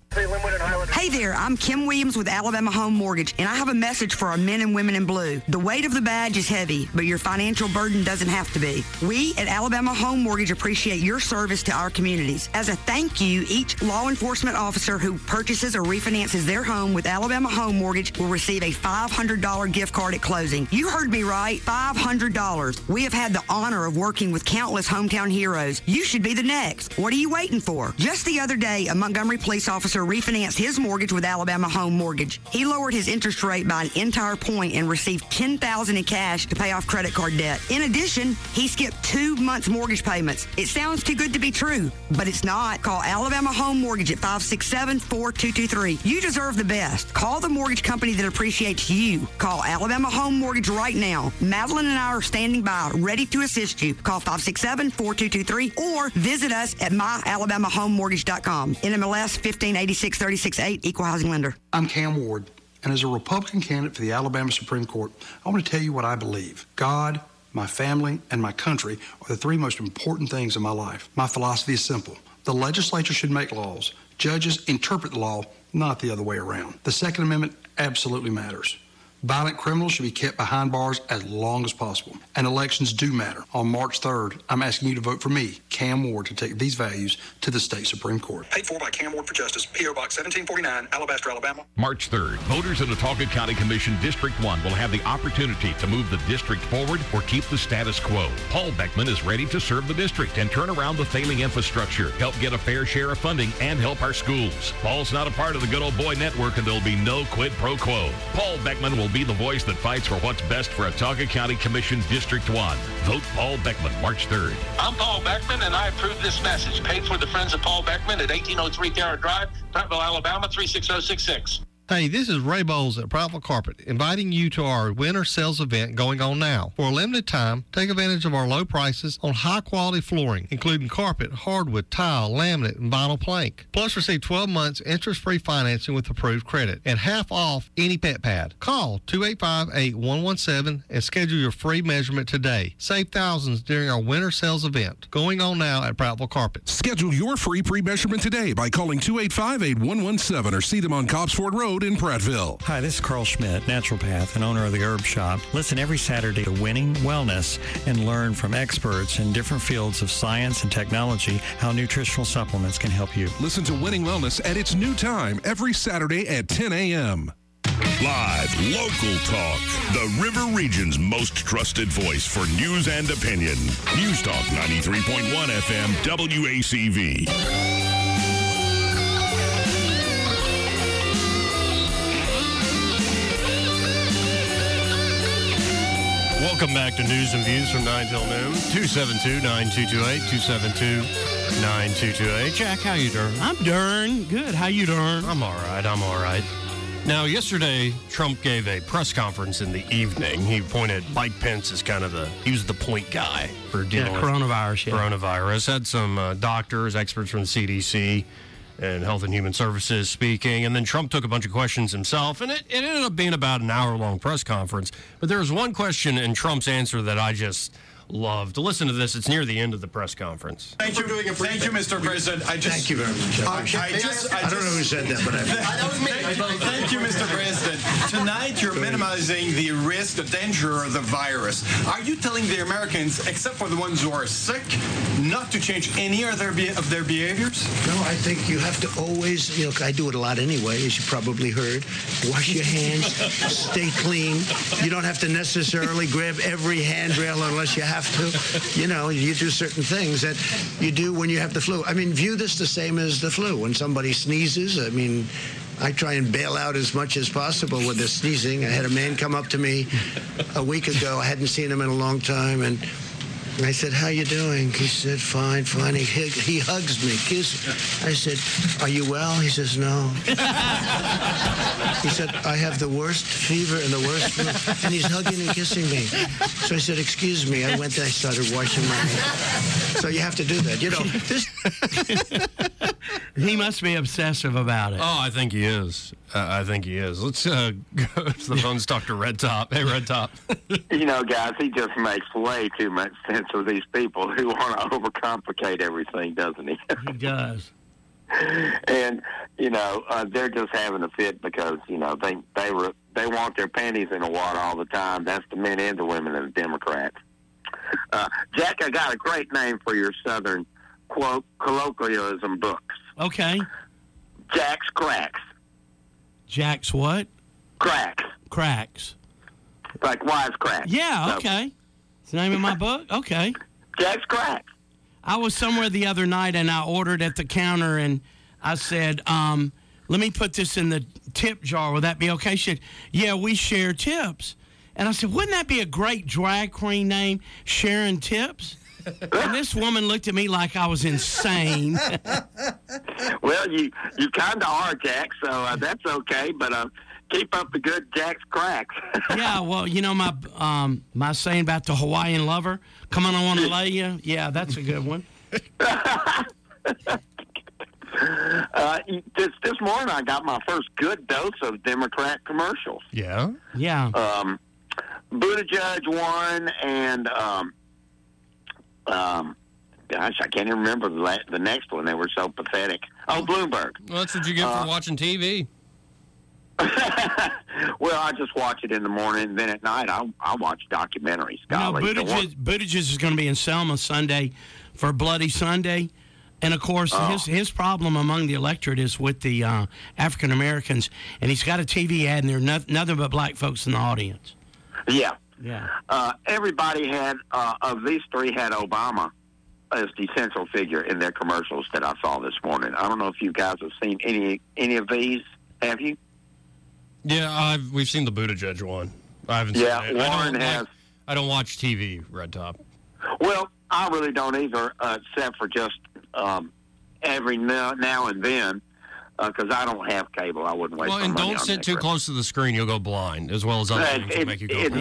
Hey there, I'm Kim Williams with Alabama Home Mortgage, and I have a message for our men and women in blue. The weight of the badge is heavy, but your financial burden doesn't have to be. We at Alabama Home Mortgage appreciate your service to our communities. As a thank you, each law enforcement officer who purchases or refinances their home with Alabama Home Mortgage will receive a five hundred dollars gift card at closing. You heard me right, five hundred dollars. We have had the honor of working with countless hometown heroes. You should be the next. What are you waiting for? Just the other day, a Montgomery police officer refinanced his mortgage with Alabama Home Mortgage. He lowered his interest rate by an entire point and received ten thousand dollars in cash to pay off credit card debt. In addition, he skipped two months mortgage payments. It sounds too good to be true, but it's not. Call Alabama Home Mortgage at five six seven, four two two three. You deserve the best. Call the mortgage company that appreciates you. Call Alabama Home Mortgage right now. Madeline and I are standing by, ready to assist you. Call five six seven, four two two three or visit us at my alabama home mortgage dot com. N M L S fifteen eighty-six thirty-six eight, Equal Housing Lender. I'm Cam Ward, and as a Republican candidate for the Alabama Supreme Court, I want to tell you what I believe. God, my family, and my country are the three most important things in my life. My philosophy is simple. The legislature should make laws. Judges interpret the law, not the other way around. The Second Amendment absolutely matters. Violent criminals should be kept behind bars as long as possible. And elections do matter. On March third, I'm asking you to vote for me, Cam Ward, to take these values to the state Supreme Court. Paid for by Cam Ward for Justice, P O Box seventeen forty-nine, Alabaster, Alabama. March third, voters in Autauga County Commission District one will have the opportunity to move the district forward or keep the status quo. Paul Beckman is ready to serve the district and turn around the failing infrastructure, help get a fair share of funding, and help our schools. Paul's not a part of the Good Old Boy Network, and there'll be no quid pro quo. Paul Beckman will be the voice that fights for what's best for Autauga County Commission District one. Vote Paul Beckman March third. I'm Paul Beckman, and I approve this message. Paid for the Friends of Paul Beckman at eighteen oh three Garrett Drive, Prattville, Alabama, three six oh six six. Hey, this is Ray Bowles at Prattville Carpet, inviting you to our winter sales event going on now. For a limited time, take advantage of our low prices on high-quality flooring, including carpet, hardwood, tile, laminate, and vinyl plank. Plus, receive twelve months interest-free financing with approved credit and half off any pet pad. Call two eight five, eight one one seven and schedule your free measurement today. Save thousands during our winter sales event going on now at Prattville Carpet. Schedule your free pre-measurement today by calling two eight five, eight one one seven or see them on Cobbsford Road in Prattville. Hi, this is Carl Schmidt, naturopath and owner of the Herb Shop. Listen every Saturday to Winning Wellness and learn from experts in different fields of science and technology how nutritional supplements can help you. Listen to Winning Wellness at its new time every Saturday at ten a.m. Live, local talk. The River Region's most trusted voice for news and opinion. News Talk ninety-three point one F M, W A C V. Welcome back to News and Views from nine till noon. two seven two, nine two two eight, two seven two, nine two two eight. Jack, how you doing? I'm darn good. How you doing? I'm all right. I'm all right. Now, yesterday, Trump gave a press conference in the evening. He pointed Mike Pence as kind of the, he was the point guy for dealing Yeah, with coronavirus, yeah. coronavirus. Had some uh, doctors, experts from the C D C and Health and Human Services speaking. And then Trump took a bunch of questions himself. And it, it ended up being about an hour-long press conference. But there was one question in Trump's answer that I just loved. Listen to this. It's near the end of the press conference. Thank you, doing a Thank you, Mister President. I just, Thank you very much. I, Uh, I, I just, I, I don't just, know who said that, but I. That was me. Thank you, Mister President. Tonight, you're minimizing the risk, the danger of the virus. Are you telling the Americans, except for the ones who are sick, not to change any of their, be- of their behaviors? No, I think you have to always, you know, I do it a lot anyway, as you probably heard. Wash your hands, stay clean. You don't have to necessarily grab every handrail unless you have to. You know, you do certain things that you do when you have the flu. I mean, view this the same as the flu. When somebody sneezes, I mean, I try and bail out as much as possible with the sneezing. I had a man come up to me a week ago. I hadn't seen him in a long time, and I said, "How you doing?" He said, "Fine, fine." He, he hugs me, kisses. I said, "Are you well?" He says, "No." He said, "I have the worst fever and the worst flu," and he's hugging and kissing me. So I said, "Excuse me." I went there, I started washing my hands. So you have to do that. You know, this. He must be obsessive about it. Oh, I think he is. Uh, I think he is. Let's uh, go to the phones, talk to Red Top. Hey, Red Top. You know, guys, he just makes way too much sense with these people who want to overcomplicate everything, doesn't he? He does. And, you know, uh, they're just having a fit because, you know, they they were they want their panties in the water all the time. That's the men and the women and the Democrats. Uh, Jack, I got a great name for your Southern quote colloquialism books. Okay. Jack's Cracks. Jack's what? Cracks. Cracks. Like wise cracks. Yeah, So, okay. It's the name of my book? Okay. Jack's Cracks. I was somewhere the other night and I ordered at the counter and I said, um, let me put this in the tip jar. Will that be okay? She said, yeah, we share tips. And I said, wouldn't that be a great drag queen name, Sharon Tips? And this woman looked at me like I was insane. Well, you you kind of are, Jack, so uh, that's okay. But uh, keep up the good Jack's Cracks. Yeah, well, you know my um, my saying about the Hawaiian lover, come on, I want to lay you. Yeah, that's a good one. uh, this, this morning, I got my first good dose of Democrat commercials. Yeah? Yeah. Um, Buttigieg won, and... Um, Um, gosh, I can't even remember the, la- the next one. They were so pathetic. Oh, Bloomberg. Well, that's what you get Uh, for watching T V. Well, I just watch it in the morning. Then at night, I I watch documentaries. You know, Golly, the one- Buttigieg, Buttigieg is going to be in Selma Sunday for Bloody Sunday. And, of course, Oh. his his problem among the electorate is with the uh, African Americans. And he's got a T V ad, and there are no, nothing but black folks in the audience. Yeah. Yeah. Uh, everybody had, uh, of these three, had Obama as the central figure in their commercials that I saw this morning. I don't know if you guys have seen any any of these. Have you? Yeah, I've, we've seen the Buttigieg one. I haven't Yeah, seen it. I Warren don't, has. like- I don't watch T V, Red Top. Well, I really don't either, uh, except for just um, every now, now and then, because uh, I don't have cable. I wouldn't waste Well, my and money don't on sit that too crap. close to the screen. You'll go blind, as well as other Uh, things that it- make you go it- blind.